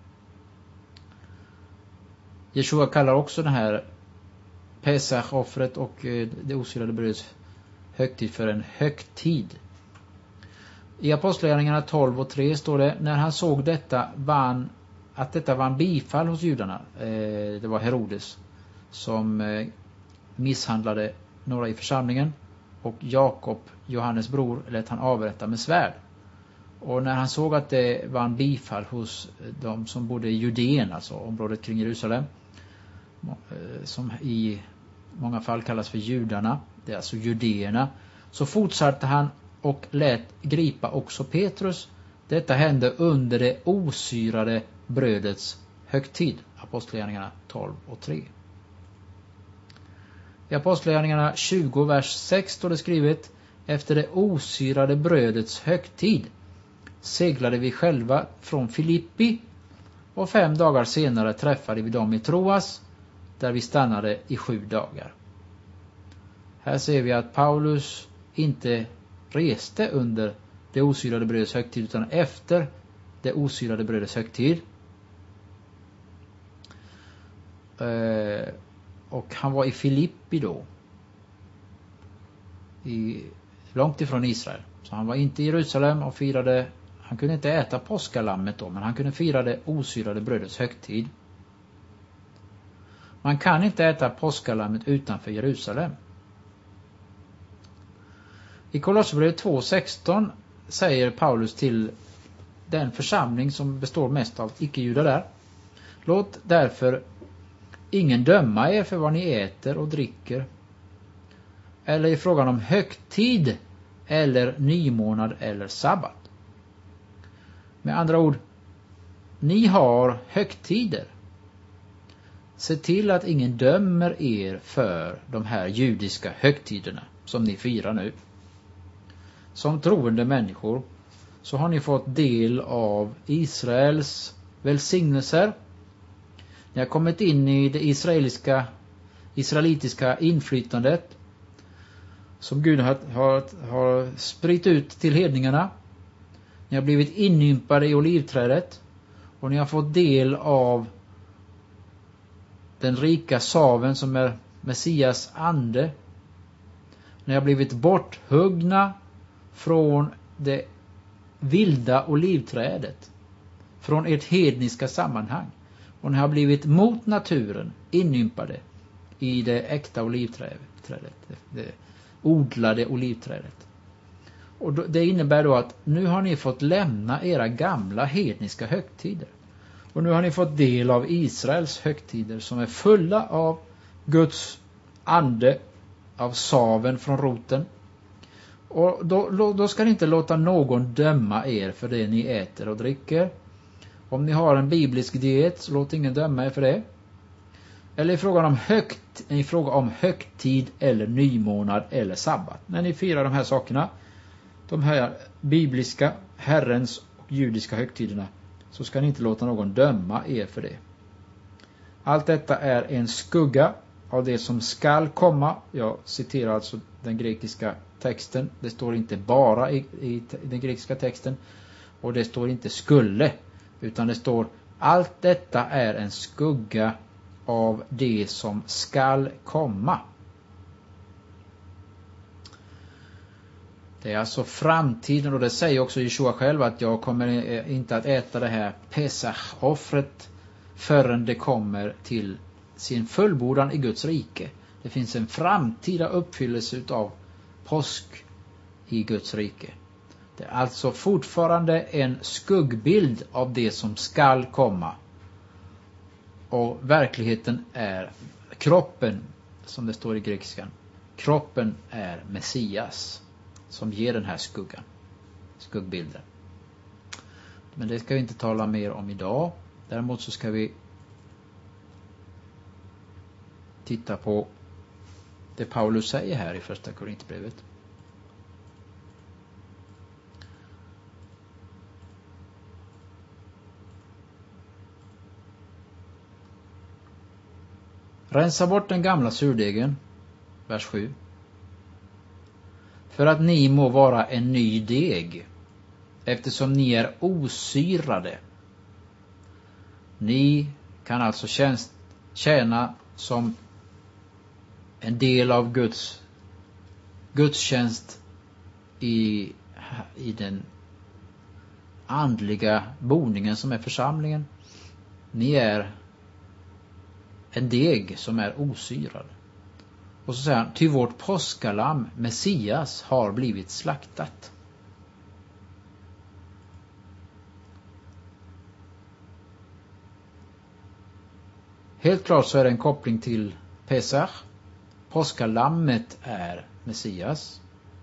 Jeshua kallar också den här Pesach-offret och det osyrade brödets högtid för en högtid. I Apostlagärningarna tolv och tre står det: när han såg detta vann, att detta var en bifall hos judarna. Eh, det var Herodes som eh, misshandlade några i församlingen, och Jakob, Johannes bror, lät han avrätta med svärd. Och när han såg att det var en bifall hos de som bodde i Judeen, alltså området kring Jerusalem, eh, som i många fall kallas för judarna, det är alltså judéerna, så fortsatte han och lät gripa också Petrus. Detta hände under det osyrade brödets högtid. Apostlagärningarna tolv och tre. I Apostlagärningarna tjugo, vers sex står det skrivet: efter det osyrade brödets högtid seglade vi själva från Filippi, och fem dagar senare träffade vi dem i Troas, där vi stannade i sju dagar. Här ser vi att Paulus inte reste under det osyrade brödets högtid utan efter det osyrade brödets högtid. Eh, och han var i Filippi då, i, långt ifrån Israel. Så han var inte i Jerusalem och firade, han kunde inte äta påskalammet då, men han kunde fira det osyrade brödets högtid. Man kan inte äta påskalammet utanför Jerusalem. I Kolosserbrevet två sexton säger Paulus till den församling som består mest av icke-judar där: låt därför ingen döma er för vad ni äter och dricker, eller i frågan om högtid eller nymånad eller sabbat. Med andra ord, ni har högtider. Se till att ingen dömer er för de här judiska högtiderna som ni firar nu. Som troende människor så har ni fått del av Israels välsignelser. Ni har kommit in i det israeliska, israelitiska inflytandet som Gud har, har, har spritt ut till hedningarna. Ni har blivit inympade i olivträdet och ni har fått del av den rika saven som är Messias ande. Ni har blivit borthuggna från det vilda olivträdet, från ert hedniska sammanhang, och ni har blivit mot naturen inympade i det äkta olivträdet, det odlade olivträdet. Och det innebär då att nu har ni fått lämna era gamla hedniska högtider. Och nu har ni fått del av Israels högtider som är fulla av Guds ande, av saven från roten. Och då, då ska ni inte låta någon döma er för det ni äter och dricker. Om ni har en biblisk diet, så låt ingen döma er för det. Eller i fråga om högt, i fråga om högtid eller nymånad eller sabbat. När ni firar de här sakerna, de här bibliska, Herrens och judiska högtiderna, så ska ni inte låta någon döma er för det. Allt detta är en skugga av det som skall komma. Jag citerar alltså den grekiska texten. Det står inte bara i, i den grekiska texten, och det står inte skulle, utan det står allt detta är en skugga av det som skall komma. Det är alltså framtiden, och det säger också Jeshua själv att jag kommer inte att äta det här Pesach-offret förrän det kommer till sin fullbordan i Guds rike. Det finns en framtida uppfyllelse av påsk i Guds rike. Det är alltså fortfarande en skuggbild av det som skall komma. Och verkligheten är kroppen, som det står i grekiskan. Kroppen är Messias som ger den här skuggan, skuggbilden. Men det ska vi inte tala mer om idag. Däremot så ska vi titta på det Paulus säger här i första Korintierbrevet. Rensa bort den gamla surdegen, vers sju. För att ni må vara en ny deg, eftersom ni är osyrade. Ni kan alltså tjänst, tjäna som en del av Guds gudstjänst i, i den andliga boningen som är församlingen. Ni är en deg som är osyrad. Och så säger han, ty vårt påskalam, Messias, har blivit slaktat. Helt klart så är det en koppling till Pesach. Påskalammet är Messias.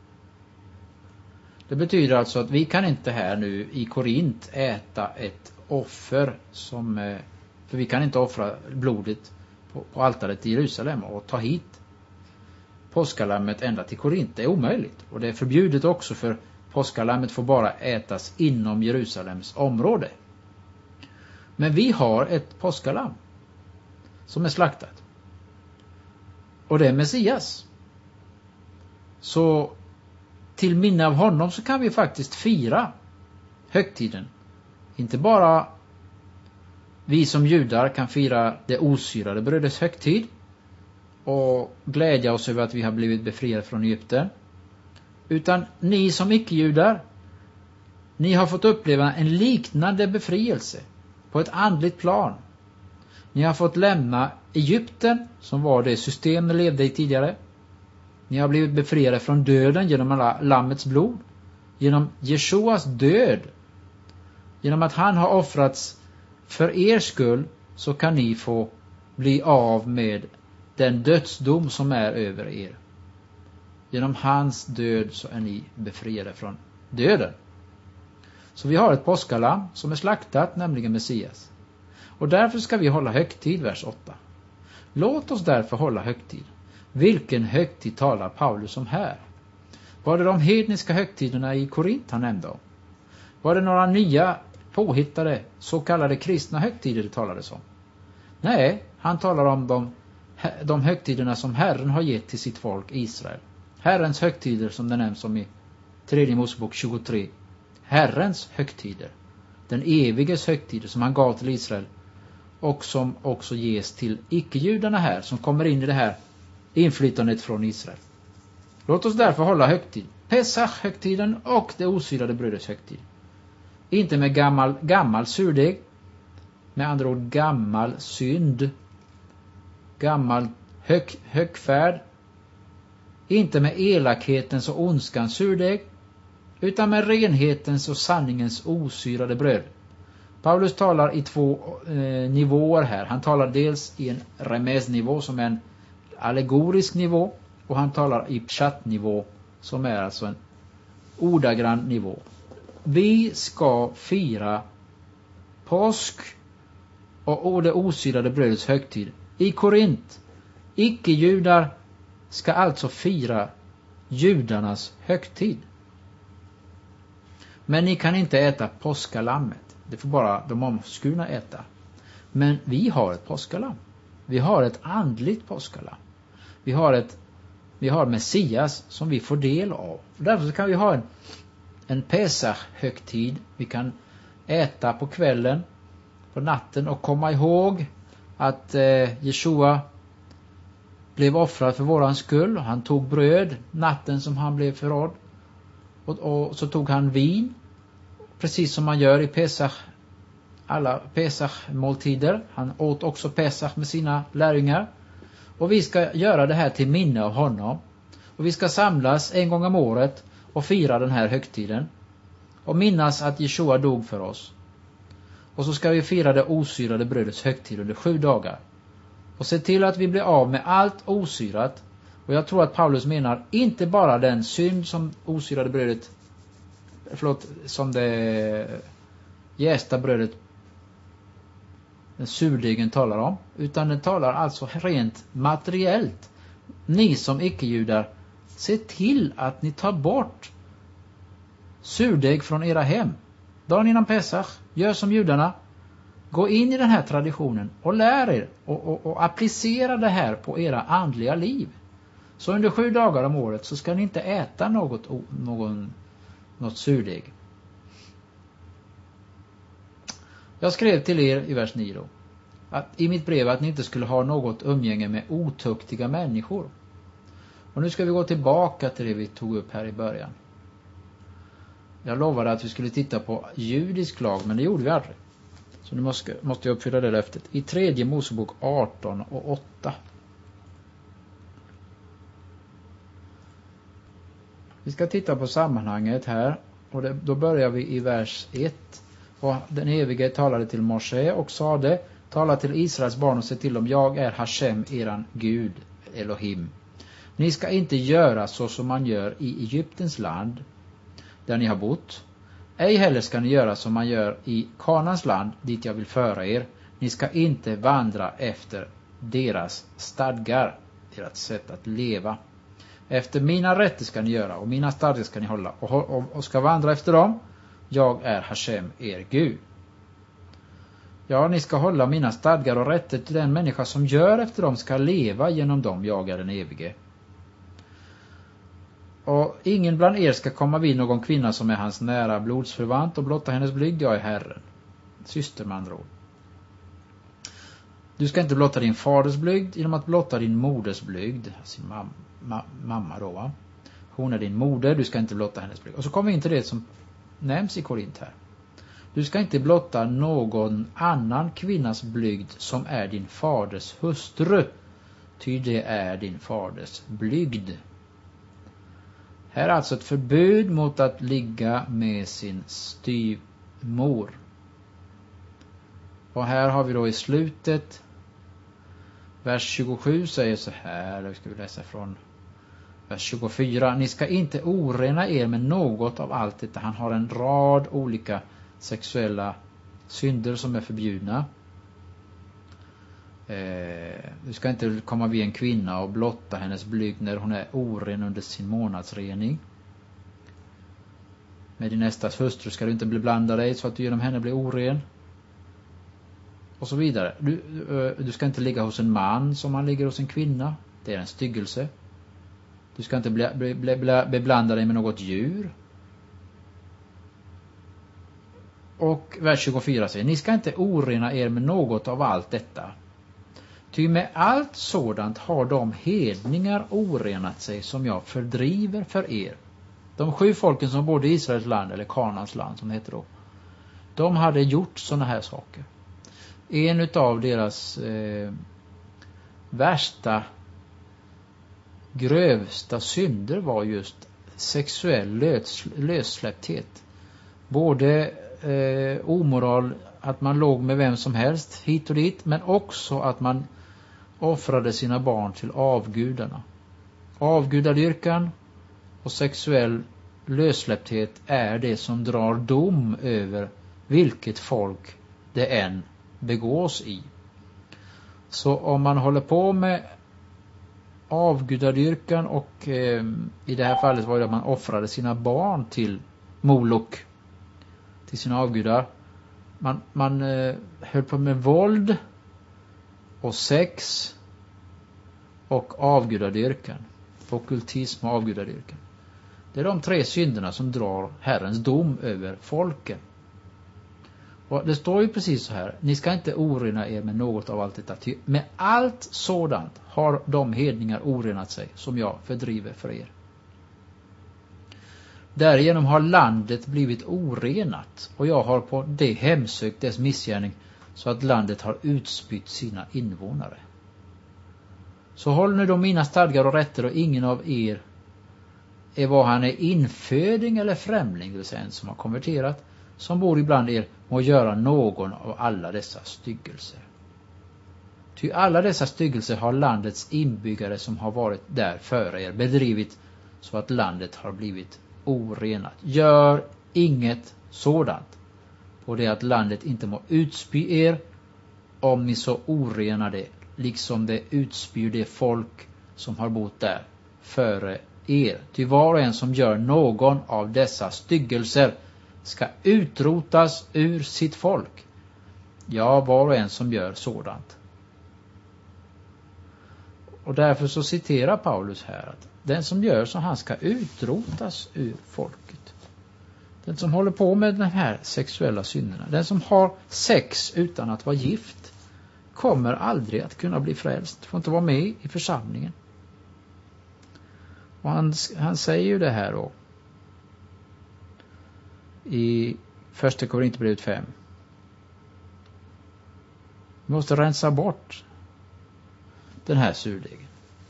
Det betyder alltså att vi kan inte här nu i Korint äta ett offer som, för vi kan inte offra blodet på, på altaret i Jerusalem och ta hit påskalammet ända till Korint. Det är omöjligt. Och det är förbjudet också, för påskalammet får bara ätas inom Jerusalems område. Men vi har ett påskalam som är slaktat. Och det är Messias. Så till minne av honom så kan vi faktiskt fira högtiden. Inte bara vi som judar kan fira det osyrade brödets högtid och glädja oss över att vi har blivit befriade från Egypten. Utan ni som icke-judar, ni har fått uppleva en liknande befrielse på ett andligt plan. Ni har fått lämna Egypten, som var det system ni levde i tidigare. Ni har blivit befriade från döden genom lammets blod. Genom Jeshuas död. Genom att han har offrats för er skull, så kan ni få bli av med den dödsdom som är över er. Genom hans död så är ni befriade från döden. Så vi har ett påskalam som är slaktat, nämligen Messias. Och därför ska vi hålla högtid, vers åtta. Låt oss därför hålla högtid. Vilken högtid talar Paulus om här? Var det de hedniska högtiderna i Korint han nämnde om? Var det några nya påhittade så kallade kristna högtider det talades om? Nej, han talar om de, de högtiderna som Herren har gett till sitt folk Israel. Herrens högtider som det nämns om i tredje Mosebok tjugotre. Herrens högtider. Den eviges högtider som han gav till Israel. Och som också ges till icke-judarna här som kommer in i det här inflytandet från Israel. Låt oss därför hålla högtid. Pesach-högtiden och det osyrade brödets högtid. Inte med gammal, gammal surdeg. Med andra ord gammal synd. Gammal hög, högfärd. Inte med elakhetens och ondskans surdeg. Utan med renhetens och sanningens osyrade bröd. Paulus talar i två eh, nivåer här. Han talar dels i en remesnivå som är en allegorisk nivå. Och han talar i pshat-nivå som är alltså en ordagrann nivå. Vi ska fira påsk och det osyrade brödets högtid. I Korint, icke-judar ska alltså fira judarnas högtid. Men ni kan inte äta påskalammet. Det får bara de omskurna äta. Men vi har ett påskalam. Vi har ett andligt påskalam. Vi har ett vi har Messias som vi får del av. Därför kan vi ha en, en Pesach-högtid. Vi kan äta på kvällen, på natten och komma ihåg att eh, Jeshua blev offrad för våran skull. Han tog bröd natten som han blev förrådd. Och, och så tog han vin. Precis som man gör i Pesach, alla Pesach-måltider. Han åt också Pesach med sina lärjungar. Och vi ska göra det här till minne av honom. Och vi ska samlas en gång om året och fira den här högtiden. Och minnas att Jeshua dog för oss. Och så ska vi fira det osyrade brödets högtid under sju dagar. Och se till att vi blir av med allt osyrat. Och jag tror att Paulus menar inte bara den synd som osyrade brödet, förlåt, som det jästa brödet, den surdegen talar om. Utan den talar alltså rent materiellt. Ni som icke-judar, se till att ni tar bort surdeg från era hem. Dagen innan Pesach, gör som judarna. Gå in i den här traditionen och lär er och, och, och applicera det här på era andliga liv. Så under sju dagar om året så ska ni inte äta något, någon, något surdeg. Jag skrev till er i vers nio då, att i mitt brev att ni inte skulle ha något umgänge med otuktiga människor. Och nu ska vi gå tillbaka till det vi tog upp här i början. Jag lovade att vi skulle titta på judisk lag, men det gjorde vi aldrig. Så nu måste, måste jag uppfylla det löftet. I tredje Mosebok arton och åtta. Vi ska titta på sammanhanget här. Och det, då börjar vi i vers ett. Och den evige talade till Moshe och sade: tala till Israels barn och se till dem, jag är Hashem, eran Gud, Elohim. Ni ska inte göra så som man gör i Egyptens land, där ni har bott. Ej heller ska ni göra som man gör i Kanans land, dit jag vill föra er. Ni ska inte vandra efter deras stadgar, deras sätt att leva. Efter mina rätter ska ni göra, och mina stadgar ska ni hålla, och, och, och ska vandra efter dem. Jag är Hashem, er Gud. Ja, ni ska hålla mina stadgar och rätter, till den människa som gör efter dem ska leva genom dem, jag är den evige. Och ingen bland er ska komma vid någon kvinna som är hans nära blodsförvant och blotta hennes blygd, jag är Herren. Syster med andra ord. Du ska inte blotta din faders blygd genom att blotta din moders blygd, sin mam- ma- mamma då va. Hon är din moder, du ska inte blotta hennes blygd. Och så kommer vi in till det som nämns i Korint här. Du ska inte blotta någon annan kvinnas blygd som är din faders hustru, ty det är din faders blygd. Här är alltså ett förbud mot att ligga med sin styvmor. Och här har vi då i slutet, vers tjugosju säger så här, då ska vi läsa från vers tjugofyra. Ni ska inte orena er med något av allt detta. Han har en rad olika sexuella synder som är förbjudna. Eh, du ska inte komma vid en kvinna och blotta hennes blygd när hon är oren under sin månadsrening. Med din nästas hustru ska du inte bli blandad dig så att du genom henne blir oren. Och så vidare. Du, du ska inte ligga hos en man som man ligger hos en kvinna. Det är en styggelse. Du ska inte bli, bli, bli, bli, beblanda dig med något djur. Och vers tjugofyra säger, ni ska inte orena er med något av allt detta. Ty med allt sådant har de hedningar orenat sig som jag fördriver för er. De sju folken som bodde i Israels land, eller Kanans land som det heter då. De hade gjort såna här saker. En utav deras eh, värsta, grövsta synder var just sexuell lös, lössläppthet. Både eh, omoral, att man låg med vem som helst hit och dit, men också att man offrade sina barn till avgudarna. Avgudadyrkan och sexuell lössläppthet är det som drar dom över vilket folk det än begås i. Så om man håller på med avgudadyrkan och eh, i det här fallet var det att man offrade sina barn till Molok, till sina avgudar. Man, man eh, höll på med våld och sex och avgudadyrkan. Ockultism och avgudadyrkan. Det är de tre synderna som drar Herrens dom över folken. Och det står ju precis så här. Ni ska inte orena er med något av allt detta. Ty med allt sådant har de hedningar orenat sig som jag fördriver för er. Därigenom har landet blivit orenat. Och jag har på det hemsökt dess missgärning så att landet har utspytt sina invånare. Så håll nu då mina stadgar och rätter och ingen av er är vad han är inföding eller främling, det vill säga en som har konverterat, som bor ibland er må göra någon av alla dessa styggelser. Ty alla dessa styggelser har landets inbyggare som har varit där före er bedrivit så att landet har blivit orenat. Gör inget sådant på det att landet inte må utspy er om ni så orenar det, liksom det utspyr det folk som har bott där före er. Ty var och en som gör någon av dessa styggelser ska utrotas ur sitt folk. Ja, var och en som gör sådant. Och därför så citerar Paulus här att den som gör så han ska utrotas ur folket. Den som håller på med de här sexuella synderna, den som har sex utan att vara gift, kommer aldrig att kunna bli frälst. Får inte vara med i församlingen. Och han, han säger ju det här då i första Korinthierbrevet fem. Vi måste rensa bort den här surdegen.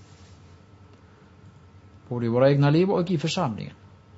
Både i våra egna liv och i församlingen.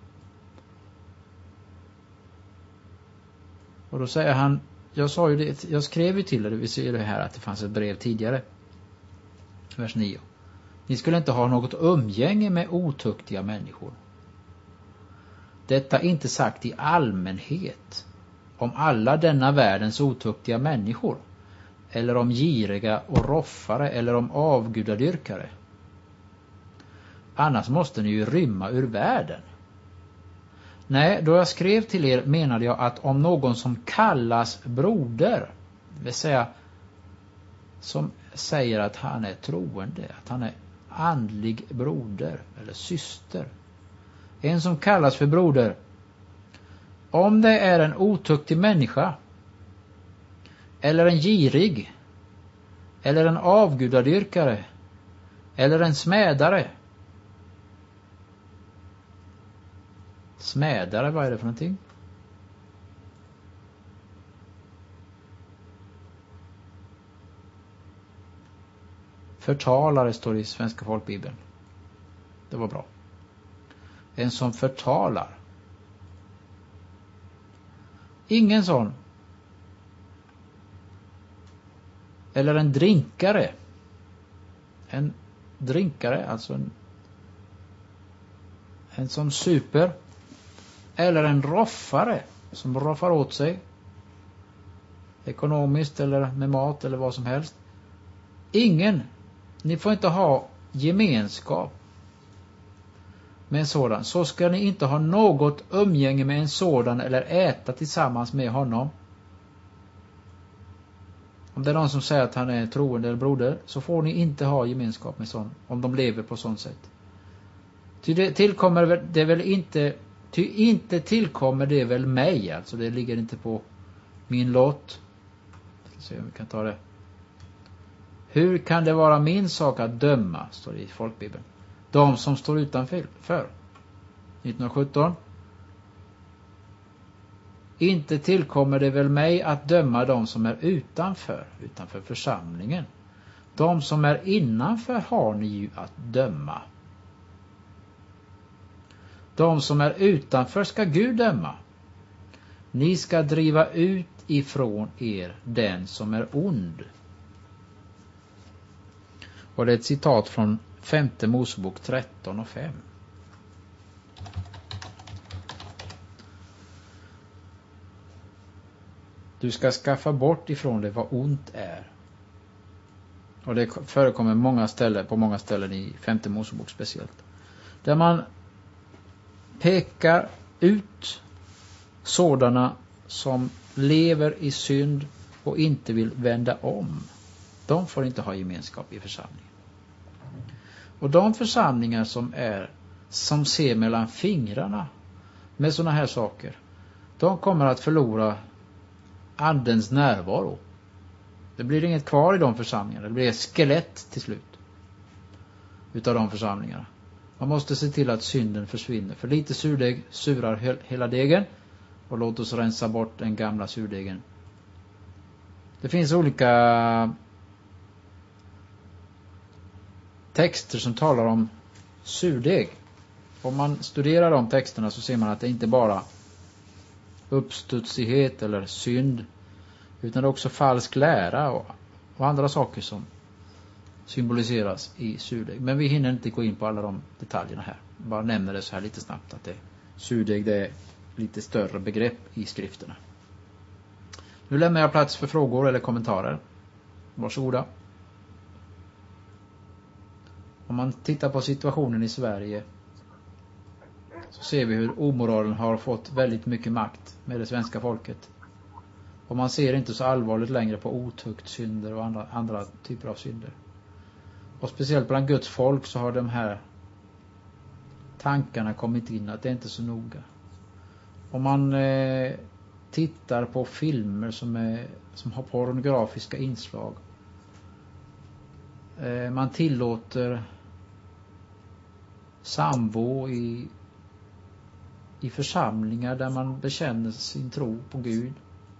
Och då säger han, jag sa ju det, jag skrev ju till er, vi ser det här att det fanns ett brev tidigare. Vers nio. Ni skulle inte ha något umgänge med otuktiga människor. Detta är inte sagt i allmänhet om alla denna världens otuktiga människor, eller om giriga och roffare, eller om avgudadyrkare. Annars måste ni ju rymma ur världen. Nej, då jag skrev till er menade jag att om någon som kallas broder, det vill säga som säger att han är troende, att han är andlig broder eller syster, en som kallas för broder, om det är en otuktig människa eller en girig eller en avgudadyrkare eller en smädare. Smädare, vad är det för någonting? Förtalare står det i Svenska folkbibeln. Det var bra. En som förtalar. Ingen sån. Eller en drinkare. En drinkare, alltså en, en som super. Eller en roffare som roffar åt sig. Ekonomiskt eller med mat eller vad som helst. Ingen. Ni får inte ha gemenskap med en sådan, så ska ni inte ha något umgänge med en sådan eller äta tillsammans med honom. Om det är någon som säger att han är troende eller broder, så får ni inte ha gemenskap med sån, om de lever på sånt sätt. Ty det tillkommer det väl inte, ty inte tillkommer det väl mig, alltså det ligger inte på min lott. Ska se om vi kan ta det. Hur kan det vara min sak att döma, står det i folkbibeln, de som står utanför för nittonhundrasjutton. Inte tillkommer det väl mig att döma de som är utanför, utanför församlingen. De som är innanför har ni ju att döma. De som är utanför ska Gud döma. Ni ska driva ut ifrån er den som är ond. Och det är ett citat från femte Mosebok tretton och fem. Du ska skaffa bort ifrån det vad ont är. Och det förekommer många ställen, på många ställen i femte Mosebok speciellt. Där man pekar ut sådana som lever i synd och inte vill vända om. De får inte ha gemenskap i församlingen. Och de församlingar som är som ser mellan fingrarna med såna här saker, de kommer att förlora andens närvaro. Det blir inget kvar i de församlingarna. Det blir ett skelett till slut utav de församlingarna. Man måste se till att synden försvinner. För lite surdeg surar hela degen. Och låt oss rensa bort den gamla surdegen. Det finns olika texter som talar om surdeg. Om man studerar de texterna så ser man att det inte bara uppstudsighet eller synd, utan det är också falsk lära och, och andra saker som symboliseras i surdeg. Men vi hinner inte gå in på alla de detaljerna här. Bara nämner det så här lite snabbt att det, surdeg det är lite större begrepp i skrifterna. Nu lämnar jag plats för frågor eller kommentarer. Varsågoda. Om man tittar på situationen i Sverige så ser vi hur omoralen har fått väldigt mycket makt med det svenska folket. Och man ser inte så allvarligt längre på otukt, synder och andra, andra typer av synder. Och speciellt bland Guds folk så har de här tankarna kommit in att det är inte så noga. Om man eh, tittar på filmer som, är, som har pornografiska inslag. Eh, man tillåter sambo i, i församlingar där man bekänner sin tro på Gud.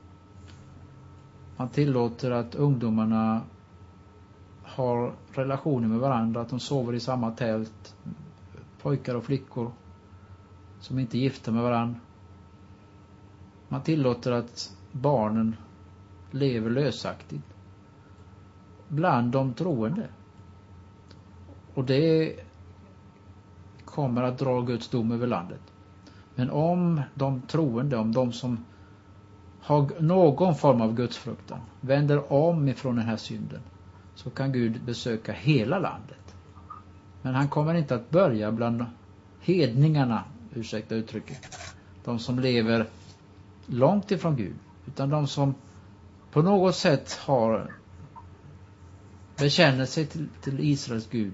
Man tillåter att ungdomarna har relationer med varandra, att de sover i samma tält, pojkar och flickor som inte är gifta med varandra. Man tillåter att barnen lever lösaktigt bland de troende. Och det kommer att dra Guds dom över landet. Men om de troende, om de som har någon form av gudsfruktan vänder om ifrån den här synden, så kan Gud besöka hela landet. Men han kommer inte att börja bland hedningarna, ursäkta uttrycket, de som lever långt ifrån Gud, utan de som på något sätt har bekänner sig till, till Israels Gud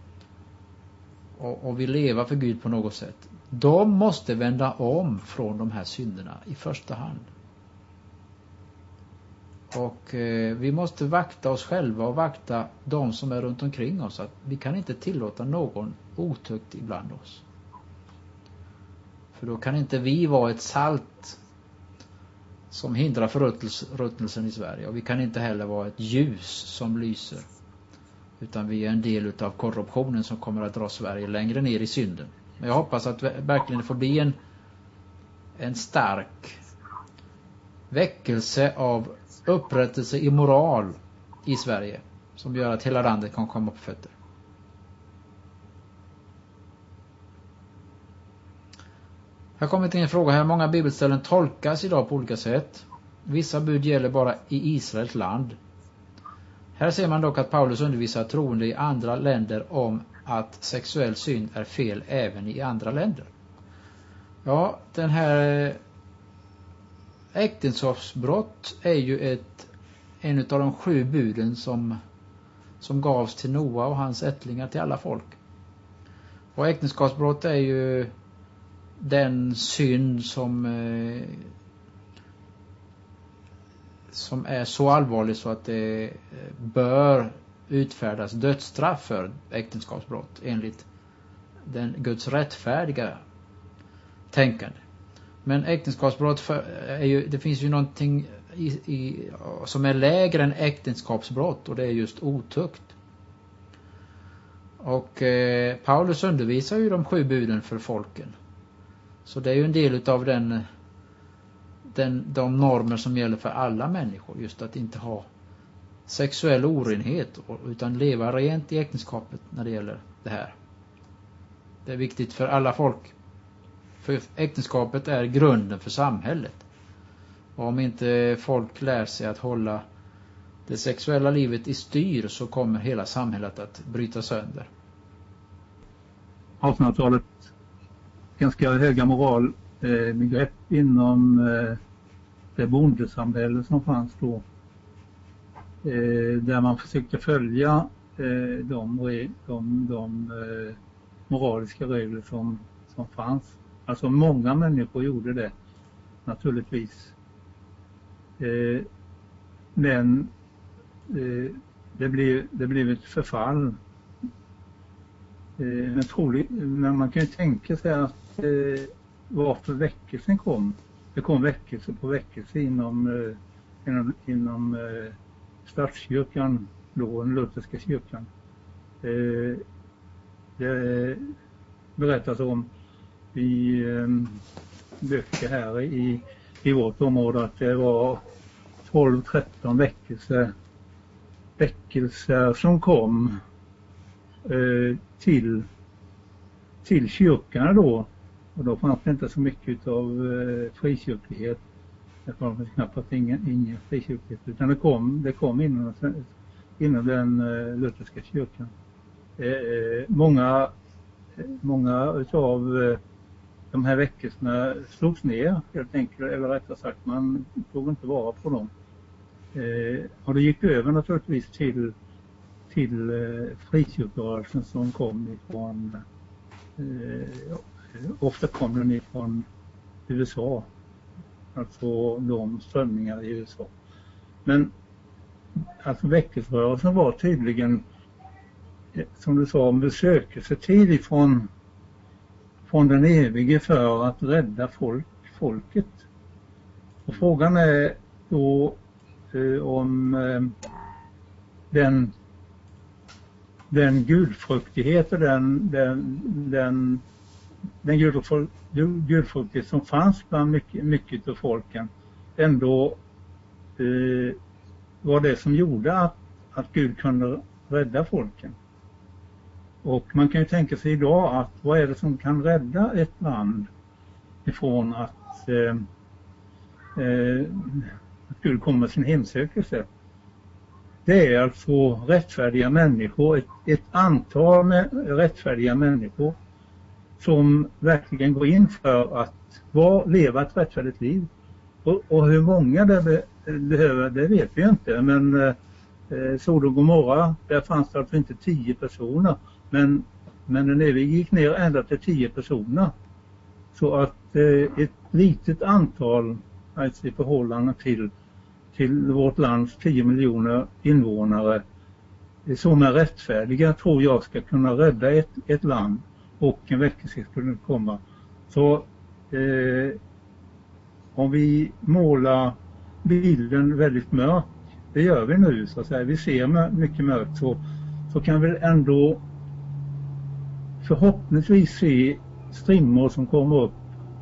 och, och vill leva för Gud på något sätt. De måste vända om från de här synderna i första hand. Och eh, vi måste vakta oss själva och vakta de som är runt omkring oss. Att vi kan inte tillåta någon otukt ibland oss. För då kan inte vi vara ett salt som hindrar förruttnelsen i Sverige. Och vi kan inte heller vara ett ljus som lyser. Utan vi är en del av korruptionen som kommer att dra Sverige längre ner i synden. Men jag hoppas att verkligen det får bli en, en stark väckelse av upprättelse i moral i Sverige som gör att hela landet kan komma på fötter. Här kommer till en fråga här. Många bibelställen tolkas idag på olika sätt. Vissa bud gäller bara i Israels land. Här ser man dock att Paulus undervisar troende i andra länder om att sexuell synd är fel även i andra länder. Ja, den här äktenskapsbrott är ju ett, en av de sju buden som, som gavs till Noa och hans ättlingar till alla folk. Och äktenskapsbrott är ju den synd som eh, som är så allvarlig så att det bör utfärdas dödsstraff för äktenskapsbrott enligt den Guds rättfärdiga tänkande. Men äktenskapsbrott för, är ju, det finns ju någonting i, i, som är lägre än äktenskapsbrott, och det är just otukt. Och eh, Paulus undervisar ju de sju buden för folken. Så det är ju en del av den, den, de normer som gäller för alla människor. Just att inte ha sexuell orenhet utan leva rent i äktenskapet när det gäller det här. Det är viktigt för alla folk. För äktenskapet är grunden för samhället. Och om inte folk lär sig att hålla det sexuella livet i styr så kommer hela samhället att bryta sönder. artonhundratalet ganska höga moralbegrepp eh, inom eh, det bondesamhälle som fanns då. Eh, där man försökte följa eh, de, de, de eh, moraliska regler som, som fanns. Alltså många människor gjorde det naturligtvis. Eh, men eh, det blev, det blev ett förfall. Eh, men, troligt, men man kan ju tänka sig att eh, varför väckelsen kom. Det kom väckelse på väckelse inom, eh, inom, inom eh, statskyrkan, då den lutherska kyrkan. Eh, det berättas om i eh, böcker här i, i vårt område att det var tolv tretton väckelser, väckelser som kom eh, till, till kyrkan då. Och då fanns det inte så mycket av eh, frikyrklighet. Det fanns knappast ingen, ingen frikyrklighet. Utan det kom, det kom inom, inom den eh, lutherska kyrkan. Eh, många, många av eh, de här väckelserna slogs ner helt enkelt. Eller rättare sagt, man tog inte vara på dem. Eh, och det gick över naturligtvis till, till eh, frikyrkorörelsen som kom ifrån eh, ofta kom den ifrån U S A, alltså de strömningar i U S A. Men alltså väckelserörelsen var tydligen, som du sa, en besökelsetid ifrån från den evige för att rädda folk, folket. Och frågan är då eh, om eh, den den gudfruktighet och den den den den gudfruktighet som fanns bland mycket, mycket av folken ändå eh, var det som gjorde att, att Gud kunde rädda folken. Och man kan ju tänka sig idag att vad är det som kan rädda ett land ifrån att, eh, eh, att Gud kommer med sin hemsökelse. Det är alltså rättfärdiga människor, ett, ett antal med rättfärdiga människor som verkligen går in för att var, leva ett rättfärdigt liv. Och, och hur många det be, behöver, det vet vi inte. Men eh, Sodom och Gomorra, där fanns det alltså inte tio personer. Men, men när vi gick ner ända till tio personer. Så att eh, ett litet antal, alltså i förhållande till, till vårt lands tio miljoner invånare, som är rättfärdiga, tror jag ska kunna rädda ett, ett land. Och en väckelse skulle komma. Så eh, om vi målar bilden väldigt mörk, det gör vi nu så att säga, vi ser mycket mörkt, så, så kan vi ändå förhoppningsvis se strimmor som kommer upp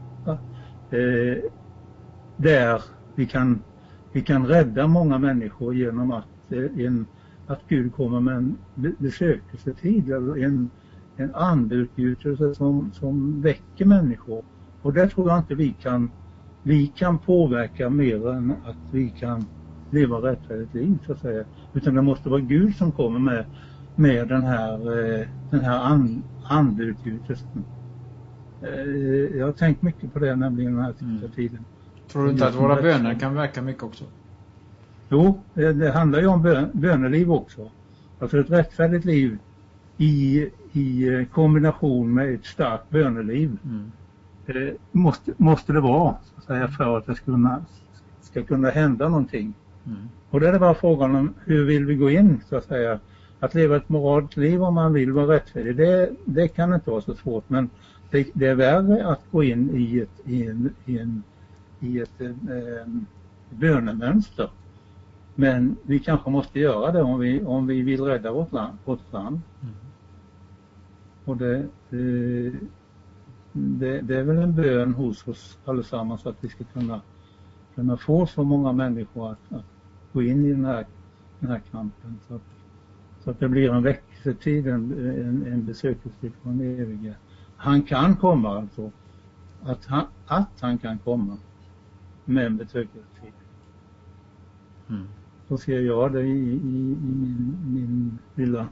eh, där vi kan, vi kan rädda många människor genom att, eh, en, att Gud kommer med en besökelsetid eller en en andeutgjutelse som, som väcker människor. Och det tror jag inte vi kan vi kan påverka mer än att vi kan leva rättfärdigt liv så att säga. Utan det måste vara Gud som kommer med, med den här, den här and, andutgjutelsen. Jag har tänkt mycket på det nämligen den här sista mm. tiden. Tror du inte att våra böner kan verka mycket också? Jo, det, det handlar ju om bön, böneliv också. Alltså ett rättfärdigt liv i, i kombination med ett starkt böneliv. Mm. Eh, måste, måste det vara så att säga, för att det ska kunna, ska kunna hända någonting. Mm. Och det är bara frågan om hur vill vi gå in så att säga. Att leva ett moraliskt liv om man vill vara rättfärdig, det, det kan inte vara så svårt. Men det, det är värre att gå in i ett, i en, i en, i ett eh, bönemönster. Men vi kanske måste göra det om vi, om vi vill rädda vårt land. Vårt land. Mm. Och det, eh, det, det är väl en bön hos oss allesammans så att vi ska kunna, kunna få så många människor att, att gå in i den här, den här kampen. Så att, så att det blir en växeltid, en, en, en besökelsestid från den evige. Han kan komma alltså. Att han, att han kan komma med en besökelsestid. Mm. Så ser jag det i, i, i min, min lilla,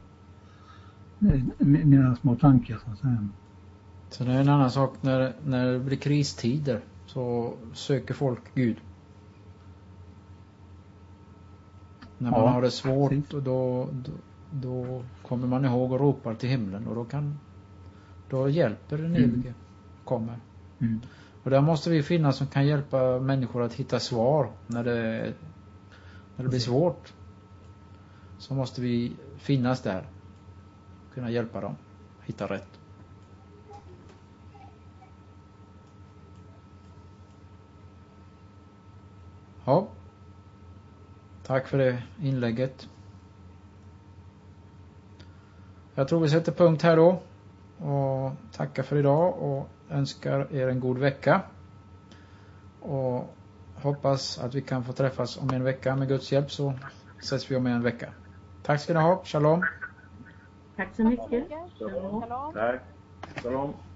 mina små tankar så att säga. Så det är en annan sak när, när det blir kristider så söker folk Gud. När man ja, har det svårt och då, då, då kommer man ihåg och ropar till himlen och då kan då hjälper den evige mm. kommer. Mm. Och där måste vi finna som kan hjälpa människor att hitta svar när det När det blir svårt så måste vi finnas där. Kunna hjälpa dem. Hitta rätt. Ja. Tack för det inlägget. Jag tror vi sätter punkt här då. Och tackar för idag och önskar er en god vecka. Och hoppas att vi kan få träffas om en vecka med Guds hjälp, så ses vi om en vecka. Tack ska ni ha. Shalom. Tack så mycket. Shalom. Tack. Shalom.